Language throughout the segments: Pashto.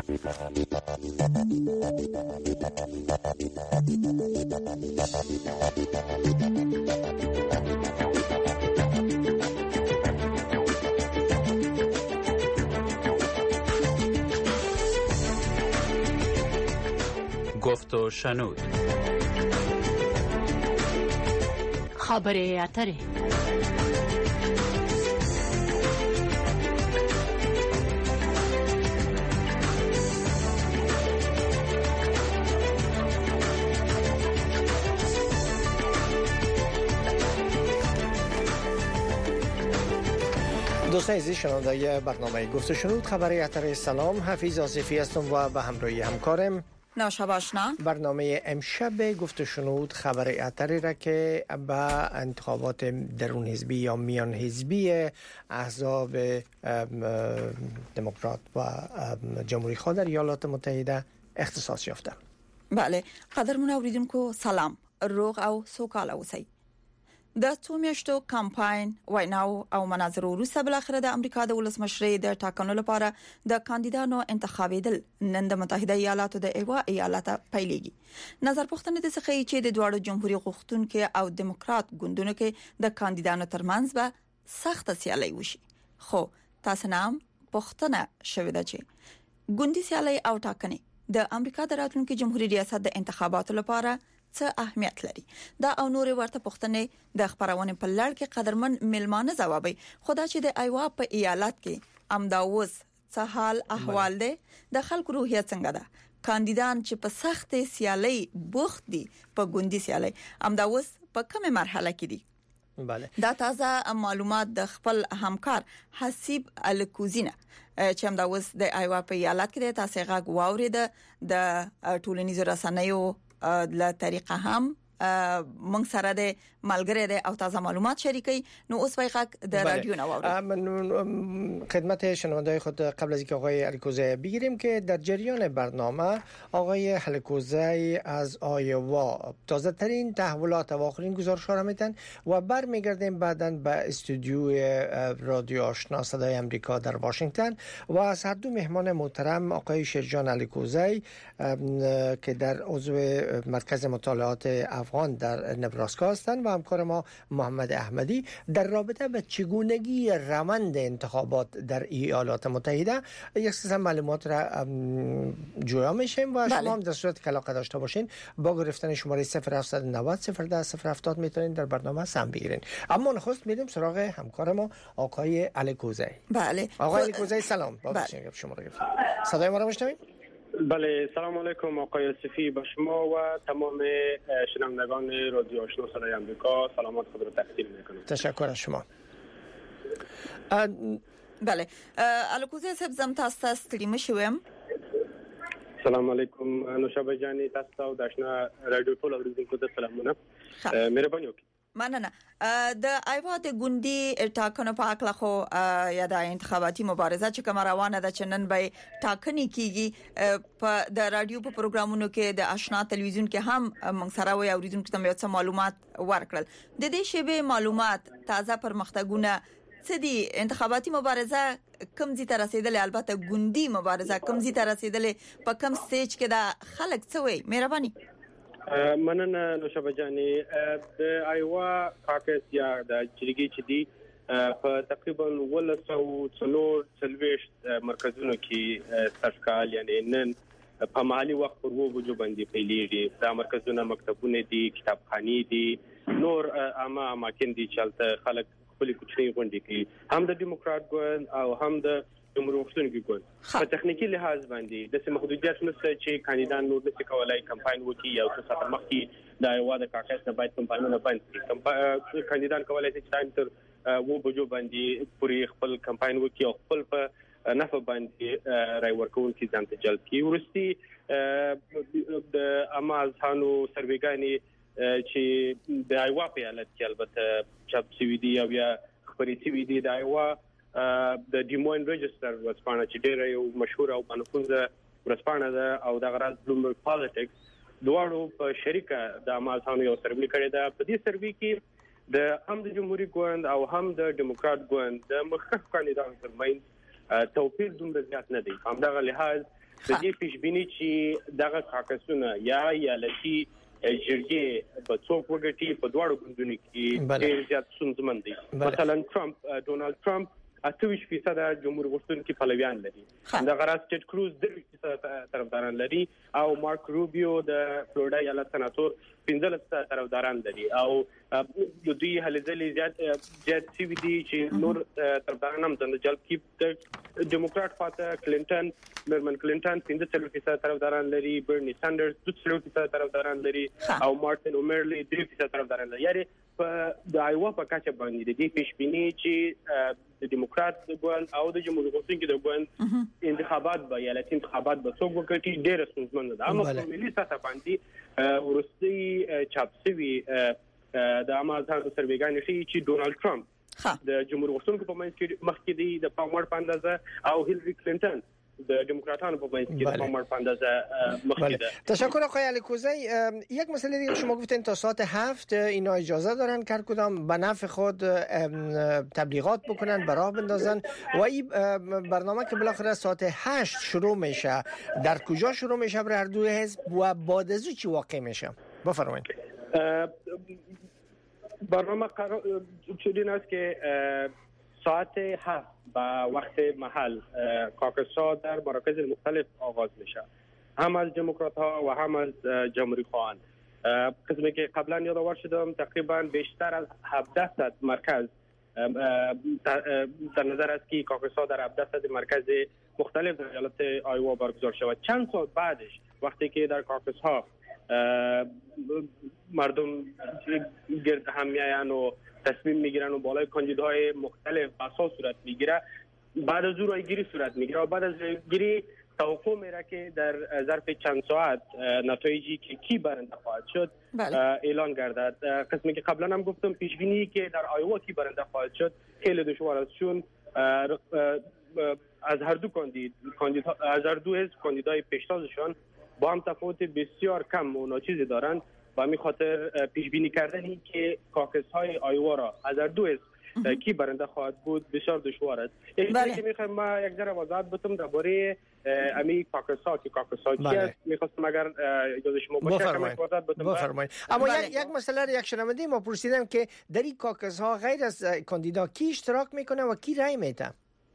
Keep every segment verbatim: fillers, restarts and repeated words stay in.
گفت و شنود. خبره اتره. دوستان عزیز شنوندگان برنامه گفت و شنود خبری اتر، سلام، حفیظ آصفی هستم و به همراهی همکارم ناشا باشنا. برنامه امشب گفت و شنود خبری اتری را که به انتخابات درون حزبی یا میان حزبی احزاب دموکرات و جمهوری خواه در ایالات متحده اختصاص یافته. بله، قدرمن اوریدونکو سلام، روغ او سوکاله اوسئ. د څو میاشتو کمپاین ویناو او مناظرو وروسته بل اخر د امریکا د ولسمشرۍ د ټاکنو لپاره د کاندیدانو انتخابېدل نن د متحده ایالاتو د ایوا ایالت پیلېږي. نظر پوښتنه د څخه چې د دوړو جمهوریت غوښتونکو او دموکرات ګوندونو کې د کاندیدانو ترمنځ به سخت سیالي وشي. خو تاسو نام پوښتنه شوې ده چې ګوندي سیالي او ټاکنې د امریکا د راتلونکي جمهوریت ریاست د انتخاباتو لپاره څه اهمیت لري؟ دا او نور ورته پوښتنې د خبرونه په لړ کې قدرمن ملمانه ځوابي. خدا چې د ایوا په ایالت کې امداوس څه حال احوال ده، د خلکو روحیه څنګه ده، کاندیدان چې په سخت سیالي بوخت دي په ګوندي سیالي امداوس په کومه مرحله کې دي؟ بله، دا تازه معلومات د خپل همکار حسیب الکوزینه چې امداوس د ایوا په ایالت کې تاسو غږ واورید د ټولنیزو رسنیو له طریقه هم موږ سره د ملګری د او تازه معلومات شریکي. نو اوس وایغه د رادیو نو من خدمت شنونده‌های خود قبل از اینکه آقای الکوزی بگیریم که در جریان برنامه آقای الکوزی از آیوا تازه ترین تحولات و آخرین گزارش‌ها را میدن و برمیگردیم بعداً به استودیو رادیو آشنا صدای آمریکا در واشنگتن و از هر دو مهمان محترم آقای شیرجان الکوزی که در عضو مرکز مطالعات افغان در نبراسکا هستند و همکار ما محمد احمدی در رابطه با چگونگی روند انتخابات در ایالات متحده یک سری معلومات را جویا میشیم و شما هم در صورت که علاقه داشته باشین با گرفتن شماره صفر هفت نه صفر صفر ده صفر هفتاد میتونین در برنامه سهم بگیرین. اما نخست میریم سراغ همکار ما آقای الکوزی. بله آقای الکوزی سلام. با بله. شما را گرفتم. صدای ما را میشنوید؟ بله، سلام علیکم آقای صفی، به شما و تمام شنوندگان رادیو آشنا صدای آمریکا سلامات خود را تقدیم میکنم. تشکر از شما. بله، الکوزی صاحب زم تاسو ستړي مشوم. سلام علیکم نوشابه جانی، تاسو او د آشنا رادیو ټول اوریدونکو ته سلامونه. مهرباني وکړئ. مننه. د ایوا د ګوندي ټاکنو په اړه خو یا د انتخاباتي مبارزه چې کوم روانه ده چې نن به ټاکنې کیږي په د رادیو په پروګرامونو کې د آشنا تلویزیون کې هم موږ سره وي اوریدونکو ته مې څه معلومات ورکړل. د دې شیبه معلومات تازه پرمختګونه څه دي؟ انتخاباتي مبارزه کوم ځای ته رسیدلې؟ البته ګوندي مبارزه کوم ځای ته رسیدلې؟ په کوم سټیج کې دا خلک څه وي؟ مهرباني. مننه نوشابه جانی. د ایوا کاکس یا د چریګي چې دی په تقریبا ولسو څلور څلويشت مرکزونو کې سرکال یعنی نن په محلي وخت پر وو بجو باندې پیلېږي. دا مرکزونه مکتبونه دي، کتابخانې دي، نور عامه اماکن دي چې خلک خپل کوچني غونډې کوي، هم د دیموکرات ګوند او هم د جمهوریت غوښتونکو ګوند. په تخنیکی لحاظ باندې د سم محدودیت نشته چې کاندیدان نور نشي کولای کمپاین وکړي یا څه سفر مخکې د ایوا د کاکس نه باید کمپاینونه بند کړي. کاندیدان کولای شي چې تایم تر وو بجو باندې پوری خپل کمپاین وکړي او خپل په نفع باندې رای ورکول کی ځان ته جلب کی. ورستي د امازانو سرویګانی چې د ایوا په حالت کې البته چاپ سی وی دی او یا خبرې سی وی دی د ایوا د ډیموین ريجستر ورسپانه چې ډیره یو مشهور او بنفوذه ورسپانه ده او د غرض بلومبرګ پالیټکس دواړو په شریکه د امازانو یو سروې کړی ده. په دې سروې کې د هم د جمهوریت ګوند او هم د دیموکرات ګوند د مخکښ کاندیدانو ترمنځ توپیر دومره زیات نه دی. همدغه لحاظ د دې پیشبینی چې دغه کاکسونه یا ایالتي جرګې په څوک وګټي په دواړو ګوندونو کې ډېر زیات ستونزمن دي. مثلا ټرمپ ډونالد ټرمپ اته ویشت فیصد جمهور غوښتونکي پلویان لري، د غراس ټیډ کروز درویشت فیصد طرفداران لري او مارک روبیو د فلوریدا ایالت سناتور پنځلس فیصد طرفداران لري او د دوی هلې ځلې زیات زیات سی وی دي چې نور طرفداران هم د جلب کې ډیموکرات خواته کلینټن مرمن کلینټن پنځه فیصد طرفداران لري، برني ساندرز دوه فیصد طرفداران لري او مارټن اومرلی درې فیصد طرفداران لري. یعنی په د ایوا په کچه باندې د پیشبینی چې د دیموکرات ګوند او د جمهور غوښتونکو د ګوند انتخابات به ایالتي انتخابات به څوک وکړي ډېر ستونزمن ده. اما په ملي سطح باندې ورستي چاپ شوی د امازان سروېګان شي چې ډونالد ټرمپ د جمهور غوښتونکو په منځ کې مخکې دی د پاموړ په اندازه او هیلری کلینټن د دموکراتانو په منځ کې د پاموړ په اندازه مخکې ده. تشکر آقای علیکوزی. یک مسئله دیگه شما گفتین تا ساعت هفت اینا اجازه دارن که کدام به نفع خود تبلیغات بکنن، به راه بندازن و این برنامه که بالاخره ساعت هشت شروع میشه در کجا شروع میشه برای هر دو حزب و بعد از چی واقع میشه؟ بفرمایید. برنامه قرار چنین است که ساعت هفت با وقت محل کاکس‌ها در مراکز مختلف آغاز میشه، هم از دموکرات ها و هم از جمهوری خواهان. قسمی که قبلا یادآور شدم تقریبا بیشتر از هفده صد مرکز در نظر است که کاکس‌ها در هفده صد مرکز مختلف در ایالت آیوا برگزار شود. چند سال بعدش وقتی که در کاکس‌ها مردم گرد هم میآیند و تصمیم میگیرن و بالای کاندیداهای مختلف اساس صورت میگیره، بعد از رای گیری صورت میگیره و بعد از رای گیری توقع میره که در ظرف چند ساعت نتایجی که کی برنده خواهد شد اعلان گردد. قسمی که قبلا هم گفتم پیش بینی که در آیوا کی برنده خواهد شد خیلی دشوار است، چون از هر دو کاندید کاندیدا از هر دو حزب کاندیدای پیشتازشان با هم تفاوت بسیار کم و ناچیزی دارند و می خاطر پیش بینی کردنی که کاکس های آیوا را از هر دو حزب کی برنده خواهد بود بسیار دشوار است. یعنی که میخوایم ما یک ذره وضاحت بدم درباره امی کاکس ها که کاکس ها چی است، میخواستم اگر اجازه شما باشه وضاحت بدم. بفرمایید. اما یک یک مسئله یک شنونده ما پرسیدم که در این کاکس ها غیر از کاندیدا کی اشتراک میکنه و کی رای میده؟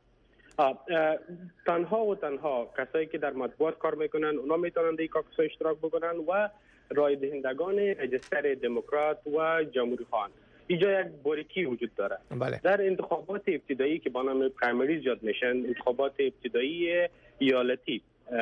تنها و تنها کسایی که در مطبوعات کار میکنن اونا میتونن در کاکس ها اشتراک بکنن و رای دهندگان رجستر دموکرات و جمهوری خواهان. اینجا یک باریکی وجود داره. بله. در انتخابات ابتدایی که با نام پرایمریز یاد میشن، انتخابات ابتدایی ایالتی،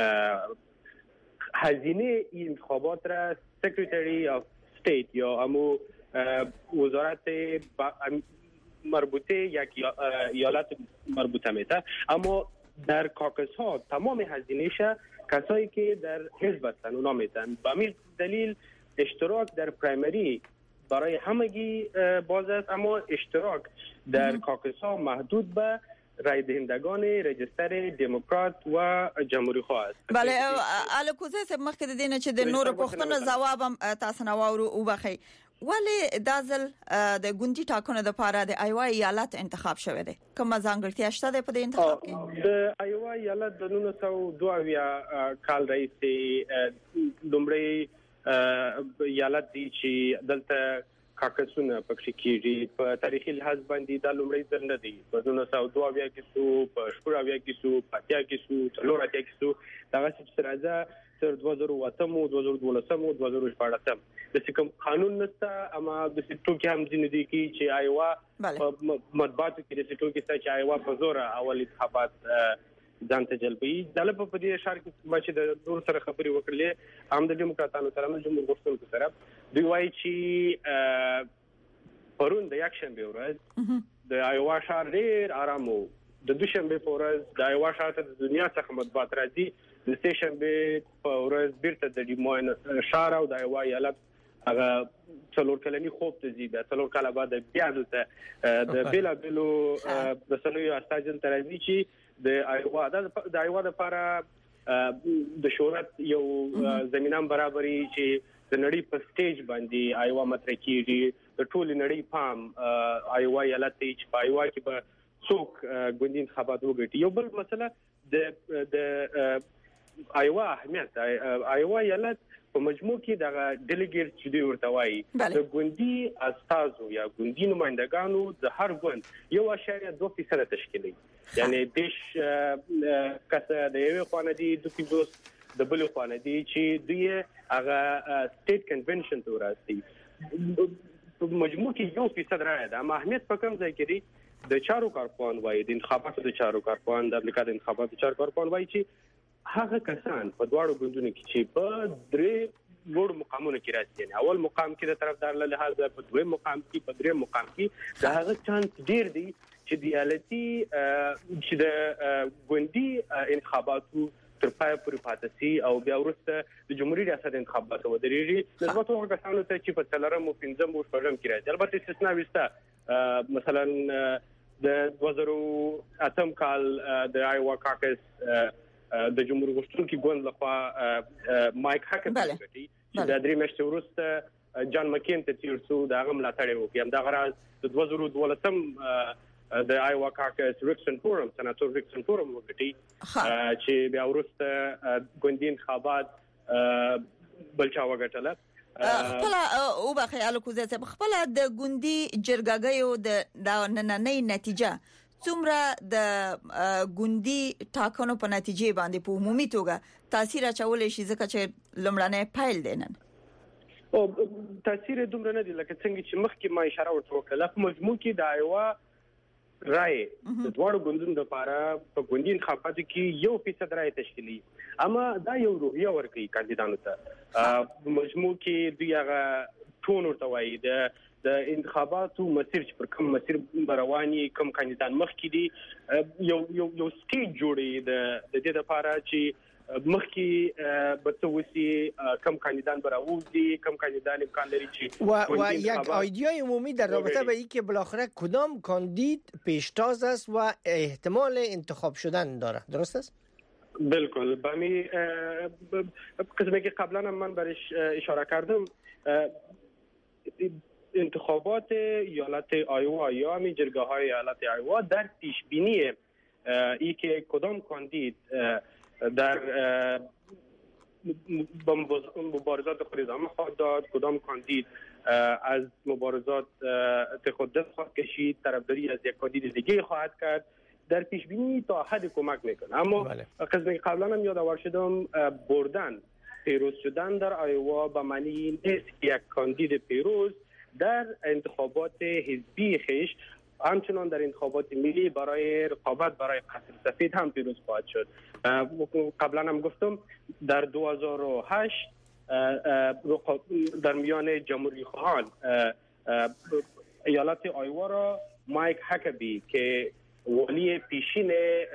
هزینه این انتخابات را سکرتری آف استیت یا امو وزارت مربوطه یک ایالت مربوطه میته، اما در کاکس ها تمام هزینه‌اش کسایی که در حزب هستن اونا میتن. به همین دلیل اشتراک در پرایمری برای همگی باز است، اما اشتراک در کاکس ها محدود به رای دهندگان رجستر دموکرات و جمهوری خواه است. بله الکوزی صاحب مخکې د دینه چې د نور پښتنو جوابم تاسو نه واورو او بخي ولی دازل د ګوندی ټاکنو د پاره د ایوا ایالت انتخاب شوه دی، کوم ځانګړتیا شته د په دې انتخاب کې؟ د ایوا ایالت د نولس سوه دوه اویا کال راهیسې لومړی ایالت دی چې دلته کاکسونه پکې کیږي. په تاریخي لحاظ باندې دا لومړی ځل نه دی. په نولس سوه دوه اویا کې سو، په شپږ اویا کې سو، په اتیا کې سو، څلور اتیا کې سو، دغه څه راځه تر دوه زره اووه او دوه زره دولس او دوه زره شپږ د کوم قانون نشته، اما د ټوکی هم ځینې دي کې چې ایوا په مطبوعاتو کې د ټوکی څخه چې ایوا په زور اول انتخابات ځان ته جلبي. دلته په دې شهر کې چې د نور سره خبرې وکړلې هم د دیموکراتانو سره هم د جمهور غوښتونکو سره دوی وایي چې پرون د یک شنبه ورځ د ایوا شهر ډېر آرام و. د دوشنبه په ورځ د ایوا شهر ته د دنیا څخه مطبوعات راځي. د سه شنبه په ورځ بیرته د ډیموین شهر او د ایوا ایالت هغه څلور کلنی خوب ته زیاده څلور کاله بعد بیا دلته د بیلا بیلو د سنوي استاجن ترازی چې د ایوا د ایوا لپاره د شهرت یو زمينه برابرۍ چې د نړۍ په سټیج باندې ایوا مطرح کیږي. د ټول نړۍ پام ایوا ایالت چې په ایوا کې به څوک ګوندی انتخابات وګټي. یو بل مسله د د ایوا اهمیت ایوا ایالت په مجموع کې د ډیلیګیټ چې دی ورته وایي د ګوندي استازو یا ګوندي نمائندګانو د هر ګوند یو اشاریه دوه فیصد تشکیلي یعنی دیش کسه د یو خواندي د پیګوس د بل خواندي چې دوی هغه سټیټ کنونشن ته ورسي په مجموع کې یو فیصد راځي د اهمیت په کوم ځای کې دی د چارو کارپوهان وایي د انتخاباتو د چارو کارپوهان د امریکا د انتخاباتو چارو کارپوهان وایي چې هغه کسان په دواړو ګوندونو کې چې په درې لوړ مقامونو کې راځي یعنی اول مقام کې د طرفدار له لحاظ په دویم مقام کې په دریم مقام کې دا هغه چانس ډیر دی چې د ایالتي چې د ګوندي انتخاباتو تر پای پورې پاتې شي او بیا وروسته د جمهوریت ریاست انتخاباتو ودرېږي نسبت هغه کسانو ته چې په څلورم او پنځم او شپږم کې راځي البته استثناء وسته مثلا د دوه زره اتم کال د آیوا کاکس د جمهوریت غوښتونکو ګوند لخوا مایک هاکبي چې د درې میاشتې وروسته جان مکین ته تیر شو دا غو ملاتړ وکړي هم دا غراز د دوه زره دولسم د آیوا کاکس ریکسن فورم سناتور ریکسن فورم وکړي چې بیا وروسته ګوندي انتخابات بلچا وګټله خپل او بخي الکوزه صاحب خپل د ګوندي جرګګیو د نننۍ نتیجه څومره د ګوندي ټاکنو په نتیجې باندې په عمومي توګه تاثیر اچولې شي ځکه چې لمړنۍ فایل دینن او تاثیر دومره نه دی لکه څنګه چې مخکې ما اشاره ورته وکړه په مجموع کې د ایوا رائے د دوړو ګوندونو لپاره په ګوندي انتخاباتو کې یو فیصد رائے تشکیلي اما دا یو روحیه ورکړي کاندیدانو ته په مجموع کې دوی هغه ټون ورته وایي د د انتخاباتو مسیر چې پر کوم مسیر رواني کوم کاندیدان مخکې دي یو یو یو سټیج جوړي د د دې لپاره چې مخکې به توسي کوم کاندیدان براوزي کوم کاندیدان امکان لري چې و و یک ایده عمومی در رابطه به این که بالاخره کدام کاندید پیشتاز است و احتمال انتخاب شدن داره درست است؟ بالکل بامی قسمی که قبلا من برش اشاره کردم انتخابات ایالت آیوا یا همین جرگه های ایالت آیوا در پیش بینی ای که کدام کاندید در مبارزات خود ادامه خواهد داد کدام کاندید از مبارزات خود دست خواهد کشید طرفداری از یک کاندید دیگه خواهد کرد در پیش بینی تا حد کمک میکنه اما قسمی قبلا هم یادآور شدم بردن پیروز شدن در آیوا به معنی نیست یک کاندید پیروز در انتخابات حزبی خیش همچنان در انتخابات ملی برای رقابت برای قصر سفید هم پیروز خواهد شد قبلا هم گفتم در دو هزار و هشت در میان جمهوری خواهان ایالت آیوا را مایک هاکبی که ولی پیشین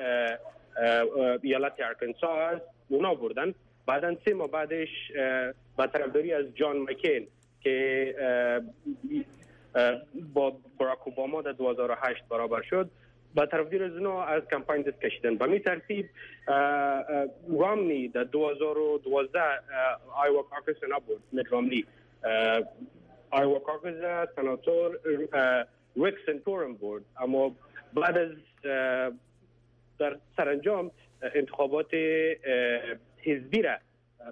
ایالت ارکنساس است اونا بردن بعدن سه ماه بعدش با طرفداری از جان مکین که با باراک اوباما در دو هزار و هشت برابر شد با طرفداری از اونا از کمپاین دست کشیدن به این ترتیب رامنی در دو هزار و دوازده آیوا کاکس نبرد میت رامنی آیوا کاکس سناتور ریکسن فورم برد اما بعد از در سرانجام انتخابات حزبی را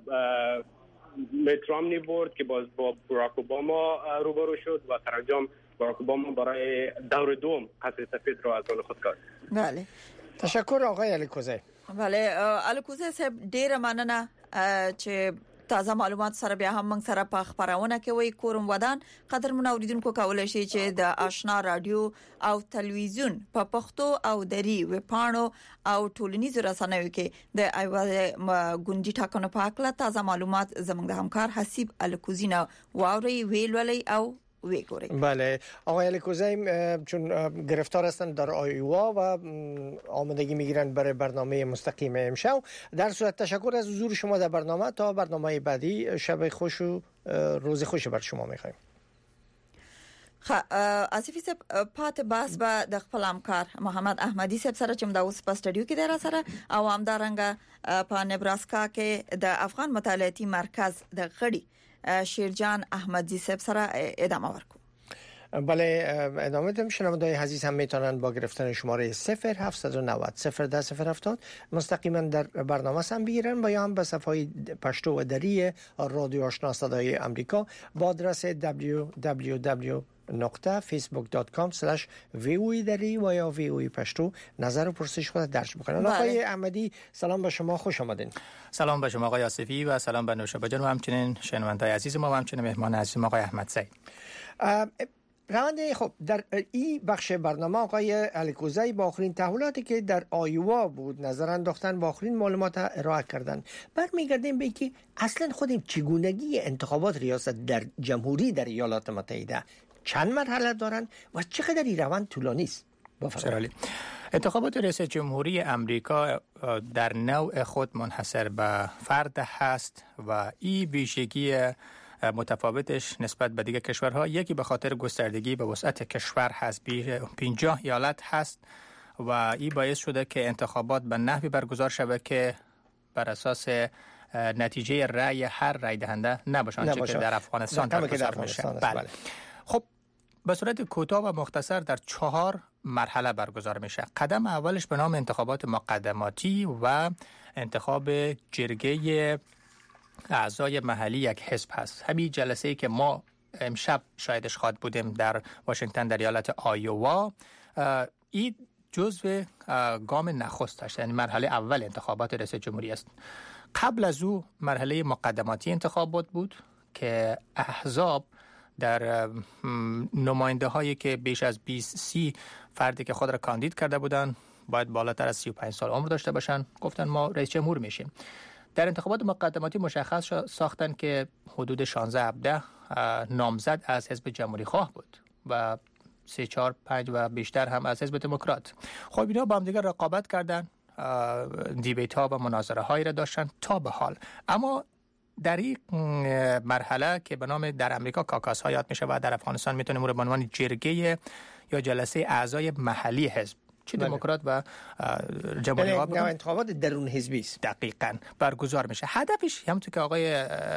میت رامنی برد که باز با باراک اوباما روبرو شد و سرانجام باراک اوباما برای دور دوم قصر سفید را از آن خود کرد. بله. تشکر آقای الکوزی. بله الکوزی صاحب ډیر مننه چې تازه معلومات سره بیا هم موږ سره په خبرونه کې وای کورم ودان قدر منوریدونکو کولای شي چې د آشنا رادیو او تلویزیون په پښتو او دری وپاڼو او ټولنیزو رسنیو کې د ایوا ګوندی ټاکنو په اړه تازه معلومات زموږ د همکار حسیب الکوزینا واوري ویلولې او ویگوری. بله آقای الکوزی چون گرفتار هستند در آیوا و آمادگی میگیرند برای برنامه مستقیم امشب در صورت تشکر از حضور شما در برنامه تا برنامه بعدی شب خوش و روز خوش بر شما میخوایم. خ اسفی سب پات باس با د خپل همکار محمد احمدی سب سره چې د اوس په سټډیو کې در سره او همدارنګه په نبراسکا کې د افغان مطالعاتي مرکز د غړي شیرجان احمدزی صاحب سره ادامه ورکو. بله، ادامه بدیم. شنونده‌های عزیز هم میتونن با گرفتن شماره صفر هفت نه صفر صفر ده صفر هفتاد مستقیما در برنامه هم بگیرن و یا هم به صفحه پشتو و دری رادیو آشنا صدای امریکا با آدرس دبلیو دبلیو دبلیو نقطه فیسبوک دات کام اسلش وی دری و یا وی پشتو نظر و پرسش خود درج بکنن. آقای احمدی سلام به شما، خوش آمدین. سلام به شما آقای آصفی و سلام به نوشابه جان و همچنین شنونده‌های عزیز ما و همچنین مهمان عزیز آقای احمد سعید. روند خب در این بخش برنامه آقای الکوزی با آخرین تحولاتی که در آیوا بود نظر انداختن، با آخرین معلومات ارائه کردن. برمیگردیم به اینکه اصلا خود چگونگی انتخابات ریاست در جمهوری در ایالات متحده چند مرحله دارن و چقدر این روند طولانی است؟ بفرمایید. انتخابات ریاست جمهوری امریکا در نوع خود منحصر به فرد هست و این ویژگی متفاوتش نسبت به دیگر کشورها، یکی به خاطر گستردگی به وسعت کشور هست، پنجاه ایالت هست و این باعث شده که انتخابات به نحوی برگزار شود که بر اساس نتیجه رأی هر رأی دهنده نباشند که در افغانستان برگزار میشه. بله. خب به صورت کوتاه و مختصر در چهار مرحله برگزار میشه. قدم اولش به نام انتخابات مقدماتی و انتخاب جرگه اعضای محلی یک حزب هست. همین جلسه‌ای که ما امشب شاهدش خواهد بودیم در واشنگتن در ایالت آیووا، این جزو گام نخست است، یعنی مرحله اول انتخابات ریاست جمهوری است. قبل از او مرحله مقدماتی انتخابات بود که احزاب در نماینده هایی که بیش از بیست سی فردی که خود را کاندید کرده بودند باید بالاتر از سی و پنج سال عمر داشته باشند، گفتن ما رئیس جمهور میشیم. در انتخابات مقدماتی مشخص ساختن که حدود شانزده هفده نامزد از حزب جمهوری خواه بود و سه چهار پنج و بیشتر هم از حزب دموکرات. خب اینا با هم دیگر رقابت کردن، دیبیت ها و مناظره هایی را داشتن تا به حال. اما در این مرحله که به نام در امریکا کاکاس ها یاد میشه و در افغانستان میتونیم اون رو به عنوان جرگه یا جلسه اعضای محلی حزب چه دموکرات و جمهوری ها بگم انتخابات درون حزبی است دقیقاً برگزار میشه. هدفش همونطور که آقای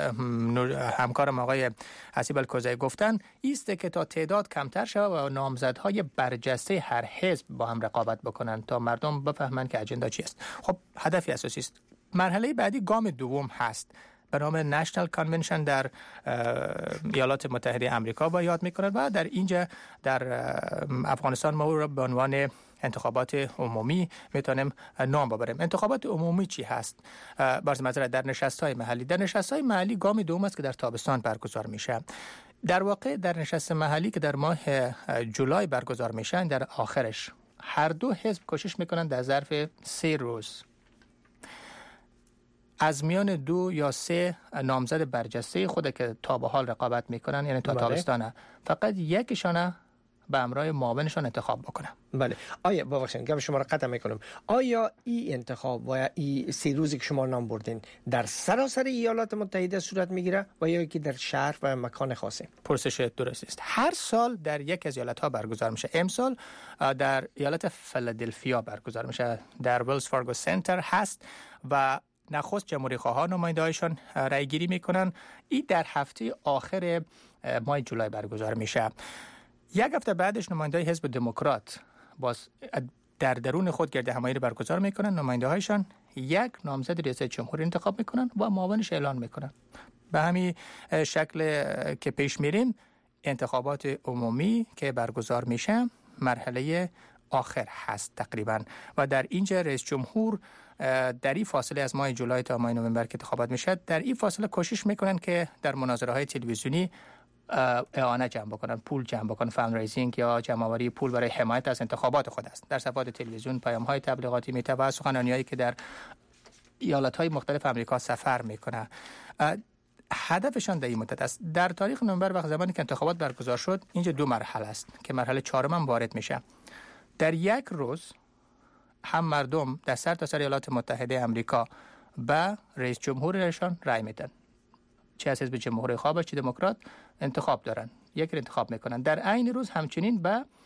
همکارم آقای حسیب الکوزی گفتن است که تا تعداد کمتر شود و نامزدهای برجسته هر حزب با هم رقابت بکنن تا مردم بفهمن که اجندا چی است. خب هدفی اساسی است. مرحله بعدی گام دوم هست به نام نشنال کانونشن در ایالات متحده آمریکا با یاد میکنند و در اینجا در افغانستان ما رو به عنوان انتخابات عمومی میتونیم نام ببریم. انتخابات عمومی چی هست؟ باز مثلا در نشست‌های محلی در نشست‌های محلی گام دوم است که در تابستان برگزار میشه. در واقع در نشست محلی که در ماه جولای برگزار میشن، در آخرش هر دو حزب کوشش میکنن در ظرف سه روز از میان دو یا سه نامزد برجسته خود که تا به حال رقابت میکنن، یعنی تا تابستانه، فقط یکیشانه به همراه معاونشان انتخاب بکنن. بله. آیا ببخشید که شما را قطع میکنم، آیا این انتخاب و این سه روزی که شما نام بردین در سراسر ایالات متحده صورت میگیره و یا که در شهر و مکان خاصه؟ پرسش درست است. هر سال در یک از ایالت ها برگزار میشه. امسال در ایالت فیلادلفیا برگزار میشه، در ویلز فارگو سنتر هست و نخست جمهوری خواهان نماینده‌هایشان رای گیری میکنن. این در هفته آخر ماه جولای برگزار میشه. یک هفته بعدش نماینده‌های حزب دموکرات باز در درون خود گرد همایی رو برگزار میکنن. نماینده‌هایشان یک نامزد ریاست جمهوری انتخاب میکنن و معاونش اعلان میکنن. به همین شکل که پیش میریم انتخابات عمومی که برگزار میشه مرحله آخر هست تقریبا و در اینجا رئیس جمهور در این فاصله از ماه جولای تا ماه نوامبر که انتخابات میشه، در این فاصله کوشش میکنن که در مناظره های تلویزیونی اعانه جمع بکنن، پول جمع بکنن، فند ریزینگ یا جمع‌آوری پول برای حمایت از انتخابات خود است. در صفحات تلویزیون پیام‌های تبلیغاتی میته و سخنرانی‌هایی که در ایالت‌های مختلف آمریکا سفر میکنه. هدفشان در این مدت است. در تاریخ نوامبر وقت زمانی که انتخابات برگزار شد، اینجا دو مرحله است که مرحله چهارم هم وارد میشه. در یک روز هم مردم در سر تا سر ایالات متحده آمریکا به رئیس جمهورشان رای میدن. چه از حزب جمهوری خواه چه دموکرات انتخاب دارن، یک رو انتخاب میکنن. در عین روز همچنین به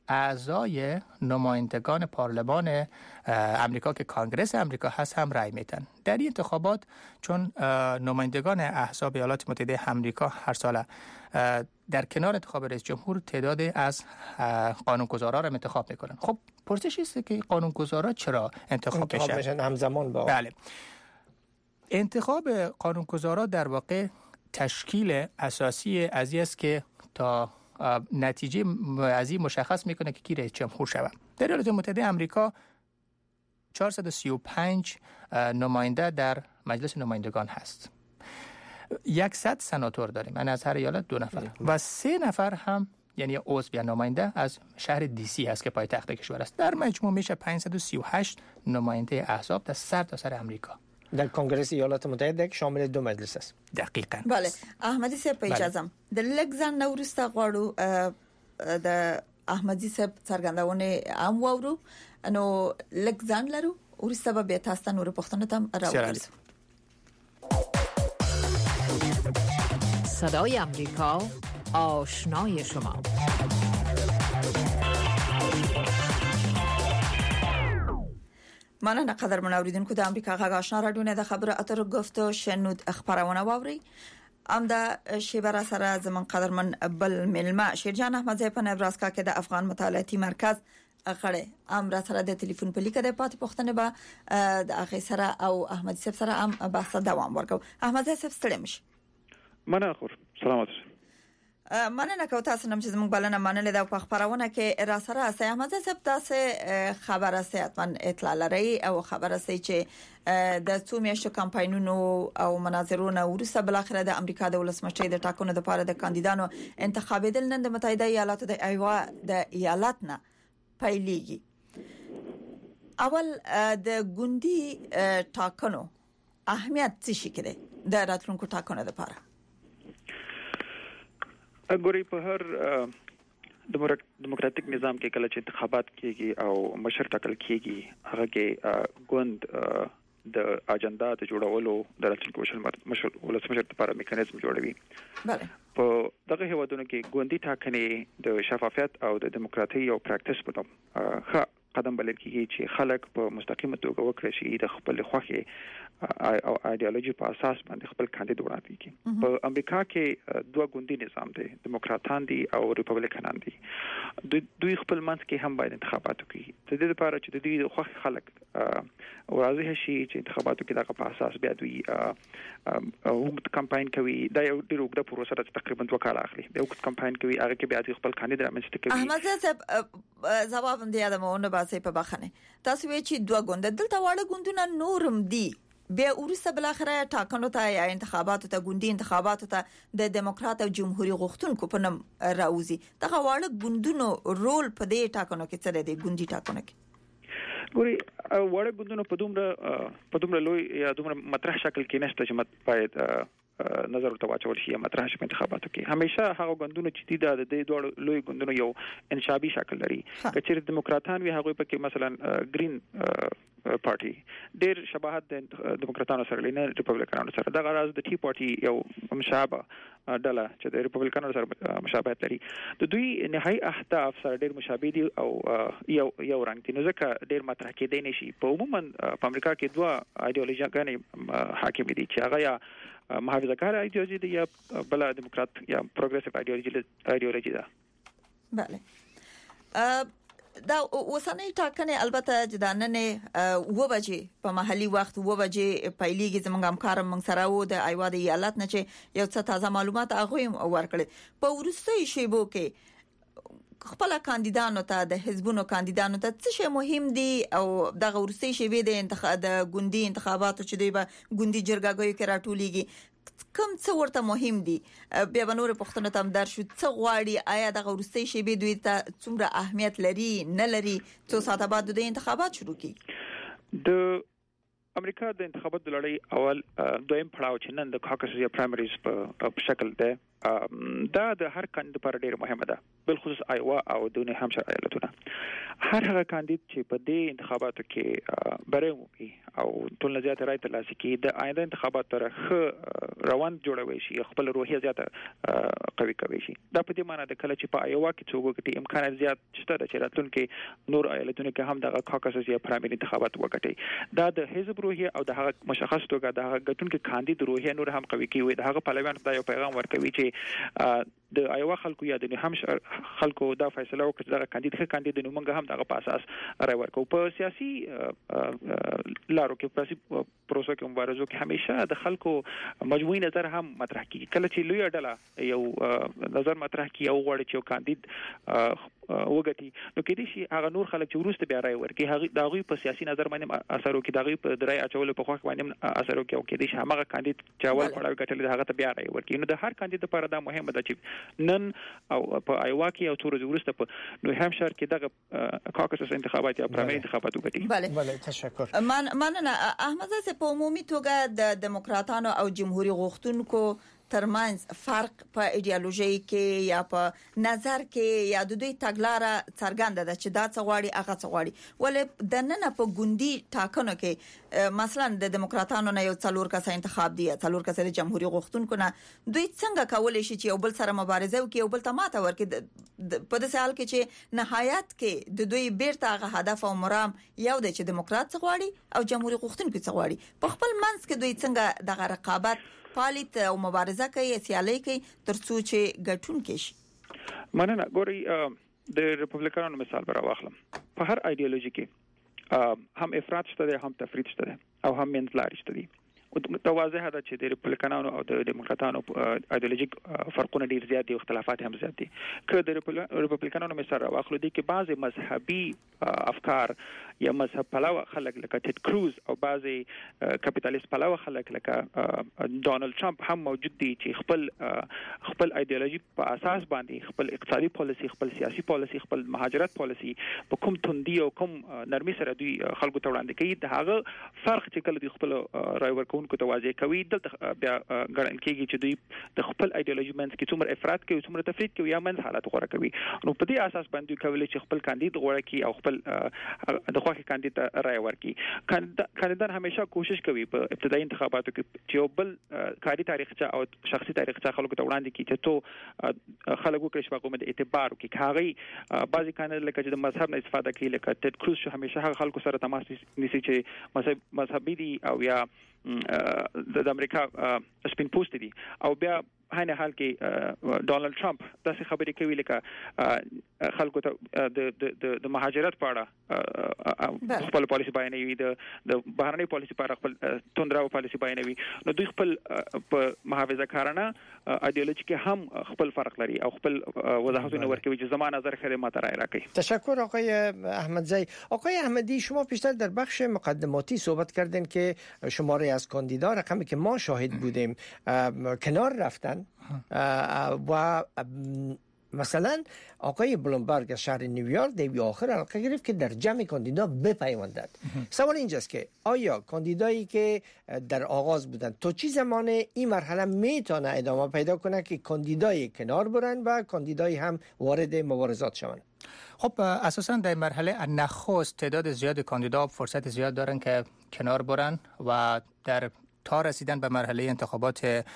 اعضای نمایندگان پارلمان امریکا که کانگرس امریکا هست هم رای میدن. در این انتخابات چون نمایندگان احزاب ایالات متحده امریکا هر سال در کنار انتخاب رئیس جمهور تعداد از قانونگذارا را انتخاب میکنن. خب پرسش است که قانونگذارا چرا انتخاب میشن؟ میشن همزمان با بله. انتخاب قانونگذارا در واقع تشکیل اساسی از است که تا نتیجه از این مشخص میکنه که کی رئیس جمهور شود. در ایالات متحده آمریکا چهارصد و سی و پنج نماینده در مجلس نمایندگان هست. صد سناتور داریم، یعنی از هر ایالت دو نفر و سه نفر هم یعنی عضو یا نماینده از شهر دی سی هست که پایتخت کشور است. در مجموع میشه پانصد و سی و هشت نماینده احزاب در سرتاسر آمریکا. در کنگره ایالات متحده که شامل دو مجلس است. دقیقاً. بله. احمدی صاحب په اجازه د لګزن نورسته غواړو د احمدی صاحب څرګندونه عام وورو نو لګزن لرو ورسته به تاسو نور پښتنه تم راوړل. صدای امریکا آشنای شما. مننه قدرمن اوریدونکو د امریکا غږ آشنا رادیو نه د خبره اتر گفتو شنود خبرونه واوري ام د شیبر سره زمون قدرمن بل ملما شیرجان احمدزی په نبراسکا کې د افغان مطالعاتي مرکز غړي ام را سره د ټلیفون په لیکه د پاتې پښتنه به د اخی سره او احمد صاحب سره ام بحث دوام ورکو. احمد صاحب ستړي مش مننه خور سلامات. مننه کو تاسو نم چې زموږ بلنه مننه د خبرونه کې را سره سي احمد صاحب تاسو خبره سياتمن اطلاع لري او خبره سي چې د څو میاشتو کمپاینونو او مناظرونو ورسره بل اخر د امریکا د ولسمشر د ټاکنو لپاره د کاندیدانو انتخابېدل نن د متحده ایالاتو د ایوا د ایالت نه پیلېږي. اول د ګوندي ټاکنو اهمیت څه شي کړي د راتلونکو ټاکنو لپاره؟ ګوري په هر دموکراتیک نظام کې کله چې انتخابات کیږي او مشر ټاکل کیږي هغه کې ګوند د اجنډا ته جوړولو د راتلونکو مشر ولسمشر لپاره میکانیزم جوړوي. بله. په دغه هیوادونو کې ګوندي ټاکنې د شفافیت او د دیموکراتي او پریکټس په نوم ښه قدم بلل کیږي چې خلک په مستقیمه توګه وکړي چې د خپل خوښي او ایدئولوژي په اساس باندې خپل کاندید وړاندې کړي. په امریکا کې دوه ګوندي نظام دی، دیموکراتان دي او ریپبلیکنان دي. دوی خپل منځ کې هم باید انتخابات وکړي. د دې لپاره چې د دوی خوښ خلک واضح شي چې انتخاباتو کې دغه په اساس بیا دوی وګت کمپاین کوي. دا یو ډېر وګړه پروسه ده، تقریبا دوه کال اخلي. د وګت کمپاین کوي، هغه کې بیا دوی خپل کاندید رامنځته کوي. احمد صاحب جواب هم دی ادمونه باسي په بخنه. تاسو وی چې دوه ګوند دلته واړه ګوندونه نورم دي بیا ورسره بل اخره ټاکنو ته یا انتخاباتو ته ګوندي انتخاباتو ته د دیموکرات او جمهوریت غوښتونکو په نوم راوځي. دغه واړه ګوندونو رول په دې ټاکنو کې څه دی؟ ګوندي ټاکنو کې ګوري واړه ګوندونو په دومره په دومره لوی یا دومره مطرح شکل کې نشته چې مت باید نظر ورته واچول شي. مطرح شي په انتخاباتو کې همیشه هغه ګوندونه چې د دې دوه لوی ګوندونو یو انشابي شکل لري. کچېر دیموکراتان وي هغه په کې مثلا گرین پارټي ډېر شباهت د دیموکراتانو سره لري، ریپبلیکنانو سره. دغه راز د ټي پارټي یو مشابه ډله چې د ریپبلیکنانو سره مشابهت لري. د دوی نهایي اهداف سره ډېر مشابه دي او یو یو رنګ دي، نو ځکه ډېر مطرح کېدای نشي. په عموما په امریکا کې دوه ایدئولوژيګانې حاکم دي چې هغه یا محافظه کار ایدئولوژي دی یا بل دیموکرات یا پروګریسیو ایدئولوژي ایدئولوژي ده. بله. دا وسنۍ ټاکنې البته چې د نن و بجې په محلي وخت و بجې پیلېږي. زموږ همکار موږ سره وو د ایوا د ایالت نه چې یو څه تازه معلومات هغه ورکړي. په ورستۍ شیبو کې خپل کاندیدانو ته د حزبونو کاندیدانو ته څه شی مهم دي او دغه ورستۍ شیبې د انتخاب د ګوندي انتخاباتو چې دی به ګوندي جرګاګیو کې راټولېږي کوم څه ورته مهم دي؟ بیا به نور پښتنو ته هم در شو څه غواړي؟ آیا دغه ورستۍ شیبې دوی ته څومره اهمیت لري نه لري؟ څو ساعته بعد د انتخابات شروع کیږي. د امریکا د انتخاباتو د لړۍ اول دویم پړاو چې نن د کاکس یا پرایمریز په شکل ده دا د هر کاندید لپاره ډیره مهمه ده، بل خصوص ایوا او د نیو همشایر ایالتونه. هر هغه کاندید چې په دې انتخاباتو کې بری وکړي او ټول زیات رائے ترلاسه کړي د آینده انتخاباتو تر ښه روان جوړوي شي، خپل روحیه زیاته قوي کوي شي. دا په دې معنی ده کله چې په ایوا کې څوک وکړي امکان زیات شته چې راتلونکي نور ایالتونه کې هم دغه کاکس یا پرایمری انتخابات وکړي. دا د حزب روحیه او د هغه مشخص توګه د هغه ګټونکو کاندید روحیه نور هم قوي کوي. د هغه پلویان ته یو پیغام ورکوي چې د ایوا خلکو یا د نیو همشایر خلکو دا فیصله وکړي چې دا کاندید ښه کاندید نو موږ هم دغه په اساس رائے ورکو. په سیاسي لارو کې په سیاسي پروسه کې مبارزو کې همیشه د خلکو مجموعي نظر هم مطرح کیږي. کله چې لوی ډله یو نظر مطرح کوي او غواړي چې یو کاندید وګټي نو کې دي شي هغه نور خلک چې ورسته بیا رائے ورکړي هغه دغه په سیاسي نظر باندې اثر وکړي، دغه په رائے اچول په خوښ باندې اثر وکړي او کې دي چې هغه کاندید چې اول پړاو ګټل هغه ته بیا رائے ورکړي. نو د هر کاندید لپاره دا مهمه ده چې نن او په ایوا کې او تور ورسته په نیو همشایر کې دغه کاکس انتخابات یا پرایمری انتخابات وګټي. بله بله تشکر. من مننه احمد زه په عمومي توګه د دموکراتانو او جمهوریت غوښتونکو ترمنځ فرق په ایدئولوژي کې یا په نظر کې یا د دوی تګلاره څرګنده ده چې دا څه غواړي هغه څه غواړي، ولې د نن په ګوندي ټاکنو کې مثلا د دموکراتانو نه یو څلور کسه انتخاب دی، څلور کسه د جمهوریت غوښتونکو نه دوی څنګه کولای شي چې یو بل سره مبارزه وکړي او بل ته ماته ورکړي په داسې حال کې چې نهایت کې د دوی بیرته هغه هدف او مرام یو دی چې دموکرات څه غواړي او جمهوریت غوښتونکو څه غواړي. په خپل منځ کې دوی څنګه دغه رقابت پالیت او مبارزه کوي سیالي کوي ترڅو چې ګټون کې شي؟ مننه. ګوري د ریپبلیکانو مثال برا واخلم. په هر ایدئولوژي کې هم افراط شته هم تفرید شته او هم منځلاري شته دي. توازه ده چې د ریپبلیکانو او د دیموکراتانو ایدئولوژیک فرقونه ډیر زیات دي او اختلافات هم زیات دي. که د ریپبلیکانو مثال واخلو دي کې بعضی مذهبي افکار یا مذهب پلوه خلک لکه ټید کروز او بعضی کپټالیست پلوه خلک لکه ډونالد ټرمپ هم موجود دي چې خپل خپل ایدئولوژي په اساس باندې خپل اقتصادي پالیسی، خپل سیاسي پالیسی، خپل مهاجرت پالیسی په کوم توندي او کوم نرمي سره دوی خلکو ته وړاندې کوي. د هغه فرق چې کله دوی خپل رائے ورکوونکو ته واضح کوي دلته بیا ګڼل کېږي چې دوی د خپل ایدئولوژي منځ کې څومره افراط کوي، څومره تفرید کوي یا منځ حالت غوره کوي. نو په دې اساس باندې کوي چې خپل کاندید غوړه کوي او خپل د خوښي کاندید رائے ورکړي. کاندیدان همیشه کوشش کوي په ابتدایي انتخاباتو کې چې یو بل کاري تاریخچه او شخصي تاریخچه خلکو ته وړاندې کړي چې تو خلکو کې شپږ باندې اعتبار وکړي. هغه بعضی کاندید لکه چې د مذهب نه استفاده کوي لکه ټید کروز شو همیشه هغه خلکو سره تماس نیسي چې مذهب مذهبي دي او یا د امریکا سپین پوسټ دي او بیا هنه حال کې ډونالد ټرمپ داسې خبرې کوي لکه خلکو ته د د د مهاجرت په اړه خپل پالیسی بیانوي، د د بهرنۍ پالیسی په اړه خپل توندراو پالیسی بیانوي. نو دوی خپل په محافظه کارانه ایدئولوژي کې هم خپل فرق لري او خپل وضاحتونه ورکوي چې زمانه نظر خیر ما رائے راکړي. تشکر آقای احمدزی. آقای احمدی شما پیشتر در بخش مقدماتی صحبت کردین که شماره از کاندیدا رقمی که ما شاهد بودیم کنار رفتن و مثلا آقای بلومبرگ از شهر نیویورک دیوی آخر حلقه گرفت که در جمع کاندیدا بپیوندد. سوال اینجاست که آیا کاندیدایی که در آغاز بودند تا چی زمان این مرحله میتونه ادامه پیدا کنه که کاندیدای کنار برن و کاندیدایی هم وارد مبارزات شوند؟ خب اساسا در مرحله نخست تعداد زیاد کاندیدا فرصت زیاد دارن که کنار برن و در تا رسیدن به مرحله انتخابات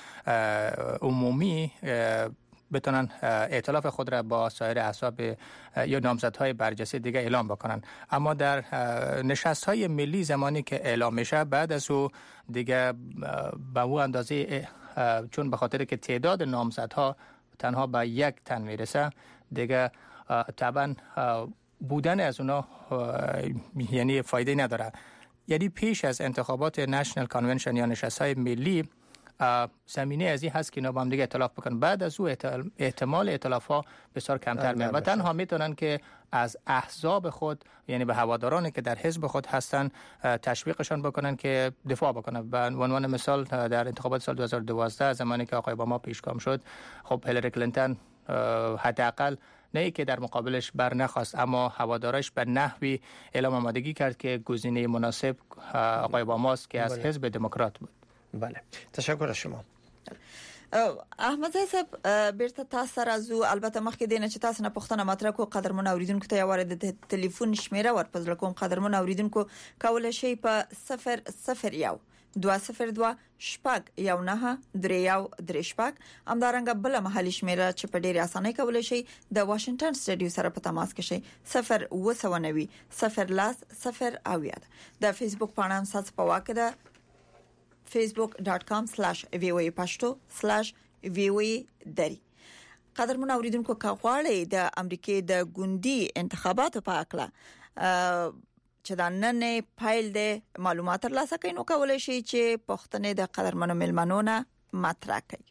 عمومی بتونن ائتلاف خود را با سایر احزاب یا نامزدهای برجسته دیگه اعلام بکنن. اما در نشست‌های ملی زمانی که اعلام میشه بعد از او دیگه به اون اندازه چون به خاطر که تعداد نامزدها تنها به یک تن میرسه دیگه طبعا بودن از اونا یعنی فایده نداره. یعنی پیش از انتخابات نشنال کانونشن یا نشست‌های ملی زمینه از این هست که اینا با هم دیگه ائتلاف بکنن. بعد از او احتمال ائتلاف‌ها بسیار کمتر میاد و تنها میتونن که از احزاب خود یعنی به هوادارانی که در حزب خود هستن تشویقشان بکنن که دفاع بکنن. به عنوان مثال در انتخابات سال دو هزار و دوازده زمانی که آقای اوباما پیشگام شد خب هیلاری کلینتون حداقل نه ای که در مقابلش بر نخواست، اما هوادارش به نحوی اعلام آمادگی کرد که گزینه مناسب آقای اوباما است که از حزب دموکرات بود. بله، تشکر از شما. احمد صاحب بیرته تاسو سره زو البته مخکې دینه چې تاسو نه پوښتنه مطرح کو قدرمن اوریدونکو ته یو وارد د ټلیفون شمیره ورپزړه کوم. قدرمن اوریدونکو کول شي په صفر صفر یو دوه صفر دوه شپږ یو نه درې یو درې شپږ همدارنګه بل محلي شمیره چې په ډیره اسانه کول شي د واشنگټن سټډیو سره په تماس کې شي صفر اوه سوه نوي صفر لاس صفر اویا. د فیسبوک پاڼه هم سات په واکه ده facebook dot com slash v o a pashto slash v o a dari. قدرمن اوریدونکو کاغواړي د امریکای د ګوندی انتخاباتو په اړه چې د نن پایل د معلومات ترلاسه کړي نو کولای شي چې پښتنې د قدرمنو ملمنونه مطرح کړي.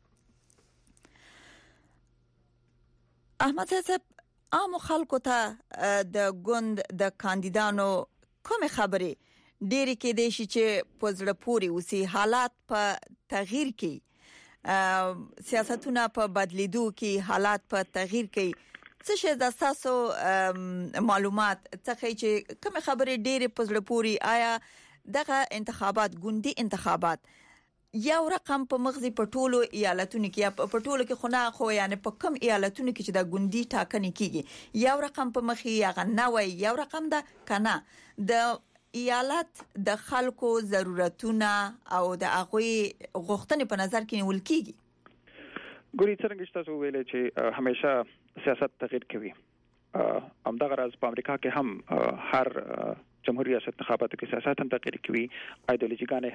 احمد صاحب عام خلکو ته د ګوند د کاندیدانو کوم خبري ډېری کې د شي چې پزړه پوری اوسي، حالات په تغییر کې، سیاستونه په بدلیدو کې، حالات په تغییر کې. څه شي د تاسو معلومات څخه چې کوم خبرې ډېری پزړه پوری؟ آیا دغه انتخابات ګوندی انتخابات یو رقم په مغزي په ټولو ایالتونو کې یا په ټولو کې خو خو یعنی په کم ایالتونو کې چې د ګوندی ټاکنې کیږي یو رقم په مخې یا غنوي یو رقم ده کنه د ایالت د خلکو ضرورتونه او د هغوی غوښتنې په نظر کې نیول کیږي؟ ګوري څنګه تاسو ویل چې همیشه سیاست تغییر کوي. همدغه راز په امریکا کې هم هر جمهوریت ریاست انتخاباتو کې سیاست هم تغییر کوي، ایدئولوژیګان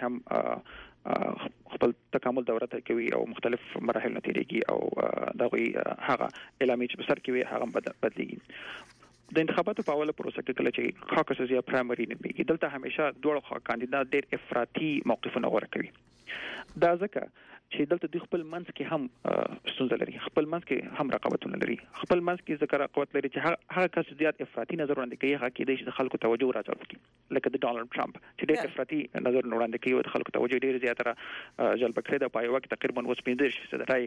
هم خپل تکامل دوره ته کوي او مختلف مراحل تیریږي او دغه هغه اعلامي چې بسر کوي هغه بدلیږي. د انتخاباتو په اوله پروسه کې کله چې کاکسس یا پرایمری نه میږي دلته همیشه دوه کاندیدات ډېر افراطي موقفونه غوړه کوي. دا ځکه چې دلته د خپل منځ کې هم ستونزه لري، خپل منځ کې هم رقابتونه لري، خپل منځ کې ذکر رقابت لري چې هغه کس زیات افراطي نظر وړاندې کوي هغه کې د خلکو توجه راجلب کوي، لکه د ډونالد ټرمپ چې ډېر افراطي نظر وړاندې کوي او د خلکو توجه ډېر زیاتره جلب کړي د پای وخت تقریبا اوس پنځه فیصد راي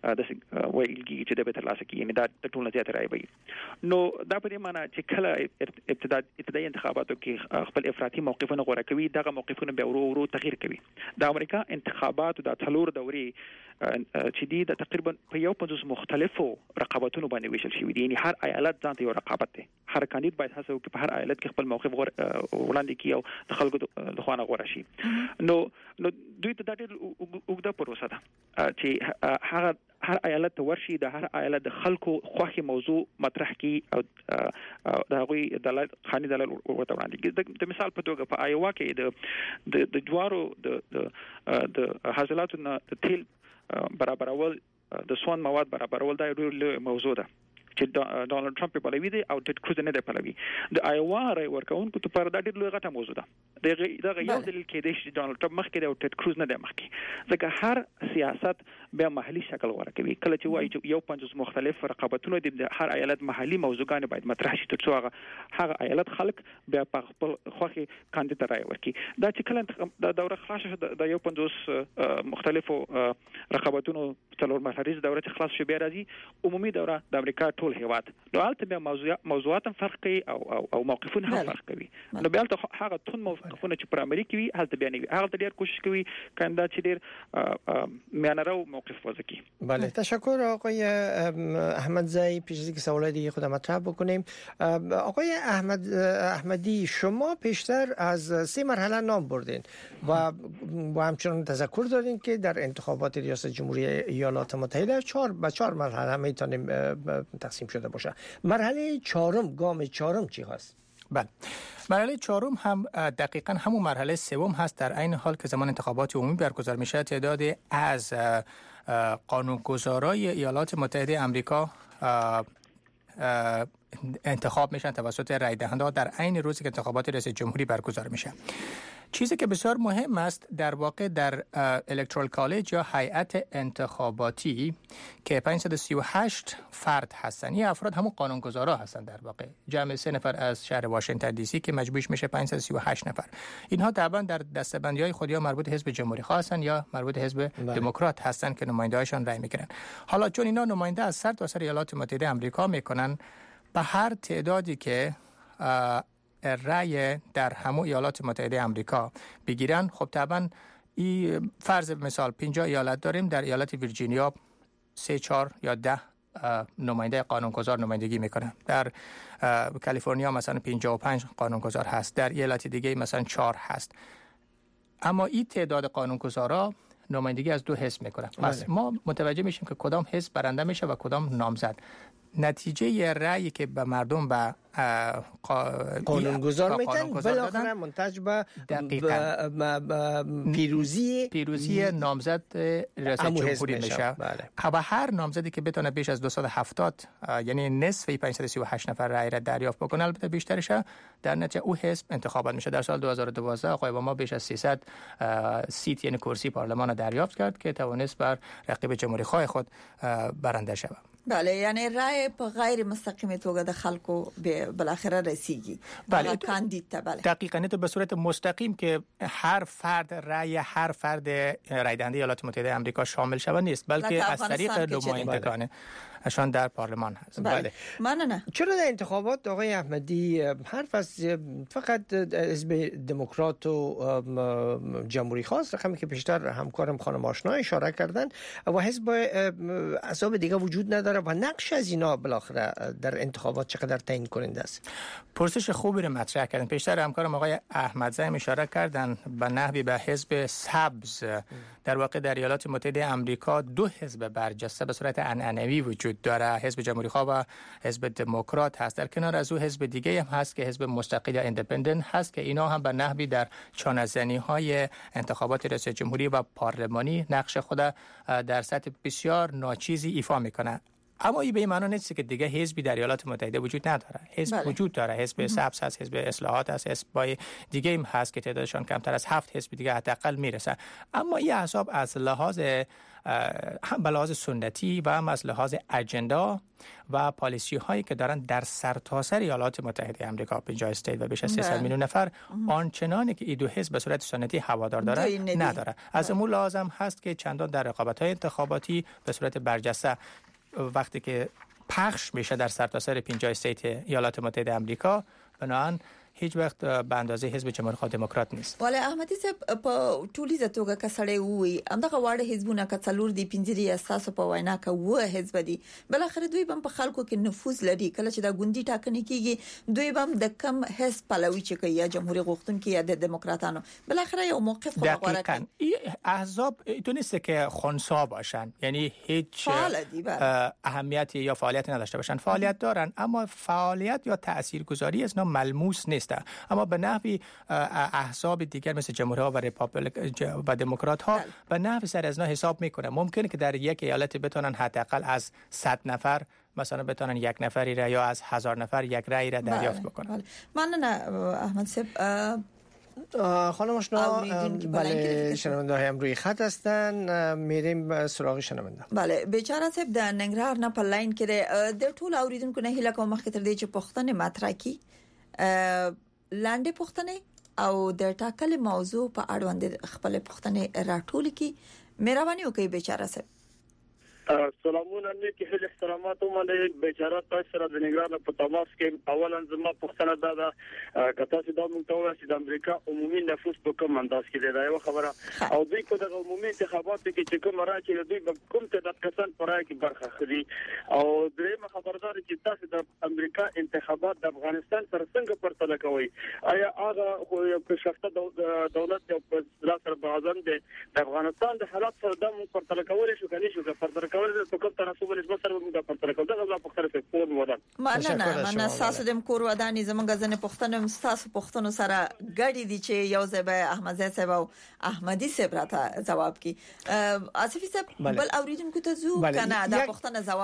د ویلګي چې د به ترلاسه کوي، یعنی دا د ټول زیات راي وي. نو دا په دې معنی چې کله ابتدا ابتدایي انتخاباتو کې خپل افراطي موقفونه غوړه کوي دغه موقفونه به ورو ورو تغییر کوي. د امریکا انتخاباتو د څلور دوري چې دی د تقریبا په یو پنځوس مختلفو رقابتونو باندې ویشل شوی دي، یعنی هر ایالت ځانته یو رقابت دی، هر کاندید باید هڅه وکړي په هر ایالت کې خپل موقف وړاندې کړي او د خلکو د خوانه غوړه شي. نو نو دوی ته د ډېر اوږده پروسه ده چې هغه هر ایالت ته ورشي، د هر ایالت د خلکو خوښي موضوع مطرح کړي او د هغوی دلایل خاني دلایل ورته وړاندې کړي. د مثال په توګه په آیوا کې د د جوارو د د حاصلاتو نه د تیل برابرول، د سون مواد برابرول دا یو لوی موضوع ده چې ډونالد ټرمپ په پلوي دی او ټیډ کروز نه دی پلوي. د آیوا رای ورکوونکو ته پر دا ډېر لوی غټه موضوع ده. دغه دغه یو دلیل کې دی چې ډونالد ټرمپ مخکې دی او ټیډ کروز نه دی مخکې، ځکه هر سیاست به محلي شکل غوړه کوي. کله چې وایي چې یو پنځوس مختلف رقابتونه دي د هر ایالت محلي موضوعګان باید مطرح شي ترڅو هغه هغه ایالت خلک بیا په خپل خوښي کاندید رای ورکړي. دا چې کله د دوره خلاص شوه د یو پنځوس مختلفو رقابتونو څلور مرحلې دوره چې خلاص شوه بیا راځي عمومي دوره د امریکا ټول هیواد. نو البته بیا موضوعات موضوعات هم فرق کوي او او, او موقفونه هم فرق کوي. نو بیا البته هغه تون موقفونه چې پر امریکا وي هلته بیا نه وي، هغه ډېر کوشش کوي کنده چې ډېر میانرو موقف وځي. بله، تشکر آقای احمد زئی. پیش از اینکه سوالای دیگه خودم مطرح بکنیم، آقای احمد احمدی شما پیشتر از سه مرحله نام بردین و با همچنان تذکر دارین که در انتخابات ریاست جمهوری ایالات متحده چهار به چهار مرحله میتونیم تقسیم شده باشه. مرحله چهارم، گام چهارم چی هست؟ بله، مرحله چهارم هم دقیقاً همون مرحله سوم هست. در عین حال که زمان انتخابات عمومی برگزار میشه تعدادی از قانونگذارای ایالات متحده آمریکا انتخاب میشن توسط رای دهنده در عین روزی که انتخابات ریاست جمهوری برگزار میشه. چیزی که بسیار مهم است در واقع در الکترال کالج یا هیئت انتخاباتی که پانصد و سی و هشت فرد هستن، این افراد همون قانونگذارا هستن، در واقع جمع سه نفر از شهر واشنگتن دی سی که مجموعش میشه پانصد و سی و هشت نفر. اینها طبعا در دسته‌بندی‌های خود یا مربوط حزب جمهوری خواه هستن یا مربوط حزب دموکرات هستن که نماینده‌هاشون رأی میگیرن. حالا چون اینا نماینده از سرتاسر ایالات متحده آمریکا میکنن، به هر تعدادی که رأی در همون ایالات متحده آمریکا بگیرن، خب طبعا این فرض مثال پنجاه ایالت داریم، در ایالت ویرجینیا سه چهار یا ده نماینده قانونگذار نمایندگی میکنن، در کالیفرنیا مثلا پنجاه و پنج قانونگذار هست، در ایالت دیگه مثلا چهار هست. اما این تعداد قانونگذارا نمایندگی از دو حزب میکنن. پس ما متوجه میشیم که کدام حزب برنده میشه و کدام نامزد. نتیجه رأیی که به مردم به قانونگذار میتن بالاخره منتج به پیروزی پیروزی نامزد ریاست جمهوری میشه. و هر نامزدی که بتونه بیش از دویست و هفتاد یعنی نصف پانصد و سی و هشت نفر رأی را دریافت بکنه، البته بیشترش، در نتیجه او حزب انتخابات میشه. در سال دو هزار و دوازده آقای اوباما بیش از سیصد سیت یعنی کرسی پارلمان دریافت کرد که توانست بر رقیب جمهوری خواه خود برنده شود. بله، یعنی رای په غیر مستقیم توګه د خلکو به بالاخره رسیږي. بله، کاندید ته بله دقیقاً تو به صورت مستقیم که هر فرد رای هر فرد رای دهنده ایالات متحده آمریکا شامل شود نیست، بلکه از طریق نمایندگان اشان در پارلمان هست. بله, بله. من نه چرا در انتخابات آقای احمدی حرف از فقط حزب دموکرات و جمهوری خواه، رقمی که بیشتر همکارم خانم آشنا اشاره کردن، و حزب احزاب دیگه وجود نداره و نقش از اینا بالاخره در انتخابات چقدر تعیین کننده است؟ پرسش خوبی رو مطرح کردن. پیشتر همکارم آقای احمدزی اشاره کردن به نحوی به حزب سبز. در واقع در ایالات متحده آمریکا دو حزب برجسته به صورت عنعنوی وجود داره، حزب جمهوری خواه و حزب دموکرات هست. در کنار از او حزب دیگه هم هست که حزب مستقل یا ایندیپندنت هست که اینا هم به نحوی در چانه‌زنی‌های انتخابات ریاست جمهوری و پارلمانی نقش خود در سطح بسیار ناچیزی ایفا میکنه. اما این به این معنی نیست که دیگه حزبی در ایالات متحده وجود نداره. حزب بله. وجود داره، حزب سبز هست، حزب اصلاحات هست، حزبای دیگه هم هست که تعدادشان کمتر از هفت حزب دیگه حداقل میرسه. اما این احزاب از لحاظ هم به لحاظ سنتی و هم از لحاظ اجندا و پالیسی هایی که دارن در سرتاسر ایالات متحده آمریکا پنجاه استیت و بیش از سیصد میلیون نفر آنچنانی که این دو حزب به صورت سنتی هوادار داره نداره. از امور لازم هست که چندان در رقابت‌های انتخاباتی به صورت برجسته وقتی که پخش میشه در سرتاسر پنجاه استیت ایالات متحده آمریکا، بنابراین هیچ وخت به اندازه حزب جمهوری خواه دموکرات نیست. ولی احمدی صاحب په ټولیزه توګه کسړې وي همدغه واړه حزبونه کڅلور دی پنځري اساسو په وینا کې و حزب دي، بل اخر دوی هم په خلکو کې نفوذ لري. کله چې دا ګوندی ټاکنې کیږي دوی هم د کم حزب پلوي چې کوي یا جمهوریت غوښتونکي یا د دموکراتانو، بل اخر یو موقف خو غوړه کوي. این احزاب تو نیست که خنثی باشن، یعنی هیچ اهمیتی یا فعالیتی نداشته باشن. فعالیت دارن اما فعالیت یا تاثیرگذاری از اینا ملموس نیست. اما به نحوی احزاب دیگر مثل جمهوری ها و ریپابلیک و دموکرات ها به نحوی سر از اینا حساب میکنه. ممکنه که در یک ایالت بتونن حداقل از صد نفر مثلا بتونن یک نفری را یا از هزار نفر یک رأی را دریافت بکنن. من نه احمد صاحب خانم آشنا، بله شنونده های امروی خط هستن، میریم سراغ شنونده. بله بیچاره صاحب د ننګرهار نه په لاین کې د ټول اوریدونکو نه هیله کوم مخکې تر دې چې پښتنه مطرح کی لاندې پښتنه او د ټاکل موضوع په اړوند خپل پښتنه راټول کی مهرباني وکړئ بیچاره صاحب. سلامونه نیکی هیل احترامات ومنه بیچاره تاسو را د نگران په تماس کې اولا زما پښتنه دا دا کته چې د مونږ چې د امریکا عمومي نفوس په کوم انداز کې دی دا یو خبره، او دوی کو د عمومي انتخاباتو کې چې کوم راځي دوی په کوم تعداد کسان پرای کې برخه اخلي، او درېمه خبردار چې تاسو د امریکا انتخابات د افغانستان سره څنګه پرتله کوي. آیا هغه خو یو پیشرفته دولت یو په لاسره بازم دی د افغانستان د حالات سره د پرتله کول شو کني شو پرتله کول په کوم تناسب لري سره موږ پرتله کوو. دغه ځا پختره په کور ودان نه نه نه تاسو د کور ودان زمونږ ځنه پښتنه تاسو پښتنو سره غړي دي چې یو ځای به احمد صاحب او احمدي صاحب راته جواب کی. اسفي صاحب بل اوریدونکو ته زو کنه دا پښتنه جواب شي.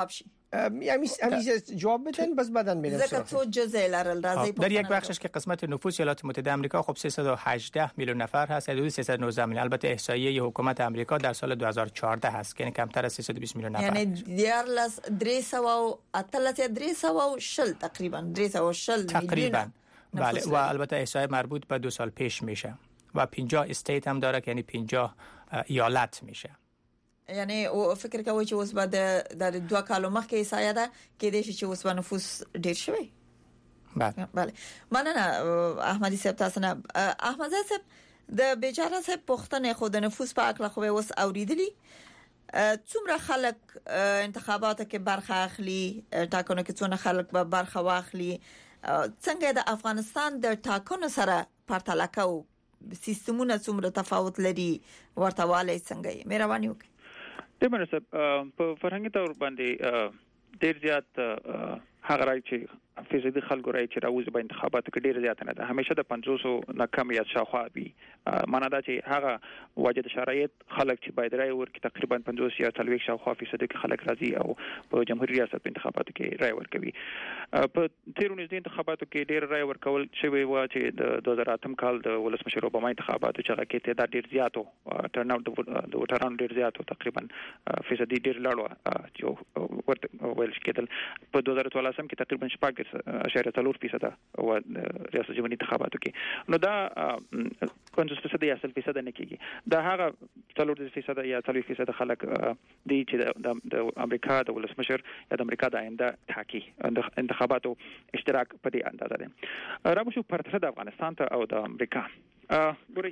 یعنی همیشه جواب بدن بس بدن میرم زکه تو جزء لرل راضی در یک بخشش که قسمت نفوس ایالات متحده آمریکا خب سیصد و هجده میلیون نفر هست، حدود سیصد و نوزده میلیون. البته احصایه حکومت آمریکا در سال دو هزار و چهارده هست که یعنی کمتر از سیصد و بیست میلیون نفر، یعنی دیارلس دريسه و اتلس دريسه و شل تقریبا دريسه و شل تقریبا. بله و البته احصایه مربوط به دو سال پیش میشه و پنجاه استیت هم داره که یعنی پنجاه ایالت میشه. یعنی او فکر کوي چې اوس به د دوه کالو مخکې احصایه ده کې د چې اوس به نفوس ډیر شوی. بله بله مننه احمدی صاحب تاسو نه. احمد صاحب د بیچاره صاحب پښتنه خود نفوس په اړه خو اوس اوریدلی څومره خلک انتخاباتو کې برخه اخلي، ټاکنو کې څونه خلک به برخه واخلي، څنګه د افغانستان د ټاکنو سره پرتله کوو، سیستمونه څومره تفاوت لري، ورته والی څنګه یې مهرباني وکړئ. د منصب په فرهنګي تور باندې ډیر زیات هغه راځي چې فیصدي خلکو راځي چې راوځي په انتخاباتو کې ډیر زیات نه ده، همیشه د پنځوس نه کم یا شاوخوا وي. معنا دا چې هغه واجد شرایط خلک چې باید راي ورکړي تقریبا پنځوس یا څلوېښت شاوخوا فیصدي کې خلک راځي او په جمهوریت ریاست په انتخاباتو کې راي ورکوي. په تیرو نږدې انتخاباتو کې ډیر راي ورکول شوی و چې د دوه زره اتم کال د ولسمشر اوباما انتخاباتو چې هغه کې تعداد ډیر زیات و، ټرن اوټ د ووټرانو ډیر زیات و، تقریبا فیصدي ډیر لوړ و چې ورته ویل کېدل. په دوه زره څوارلسم کې تقریبا شپږ اشاریه څلور فیصد او ریاست جمهوریت انتخاباتو کې نو دا پنځوس فیصد یا سل فیصد نه کېږي. دا هغه څلور فیصد یا څلور فیصد خلک دي چې د امریکا د ولسمشر یا د امریکا د آینده ټاکي د انتخاباتو اشتراک په دې اندازه ده. راغو شو پرتله د افغانستان ته او د امریکا. ګورئ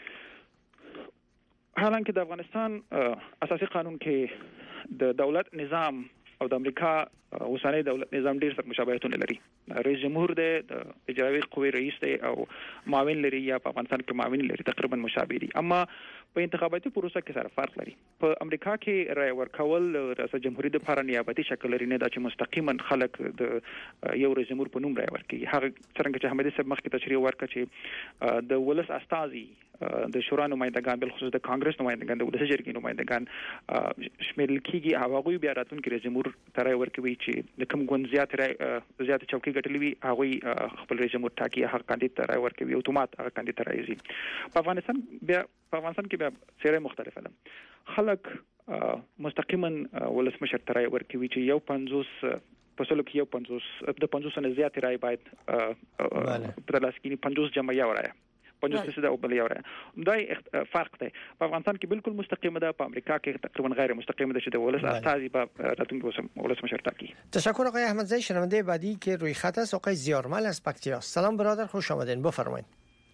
حالانکه د افغانستان اساسي قانون کې د دولت نظام او د امریکا اوسنۍ دولت نظام ډیر سره مشابهتونه لري. رئیس جمهور د اجرایي قوې رئیس دی او معاون لري یا په افغانستان کې معاون لري، تقریبا مشابه دي، اما په انتخاباتي پروسه کې سره فرق لري. په امریکا کې رای ورکول ریاست جمهوریت لپاره نیابتي شکل لري، نه دا چې مستقیما خلک د یو رئیس جمهور په نوم رای ورکوي. هغه څنګه چې احمدي صاحب مخکې تشریح ورکړه چې د ولس استازي د شورا نمائندگان بل خصوص د کانګرس نمائندگان د ولس جرګې نمائندگان شمیرل کیږي، هغه بیا راتلونکي رئیس جمهور ترای ورکوي چې د کوم ګوند زیات رای زیات چوکۍ ګټلې وي هغه خپل رئیس جمهور ټاکي، هغه کاندید ترای ورکوي، اتومات هغه کاندید ترای زی. په افغانستان بیا په افغانستان کې بیا سیره مختلفه ده. خلک مستقیما ولسمشر ترای ورکوي چې یو پنځوس په سلو کې یو پنځوس د پنځوس نه زیات رای باید په لاس کې پنځوس جمع یو رای پنځوس فیصد او بل یو رای. دا فرق دی. په افغانستان کې بالکل مستقیمه ده، په امریکا کې تقریبا غیر مستقیمه ده چې د ولس استازي به راتلونکي ولسمشر ټاکي. تشکر آقای احمدزی. شنونده بعدی که روی خط است آقای زیارمل از پکتیا. سلام برادر، خوش آمدین، بفرمایید.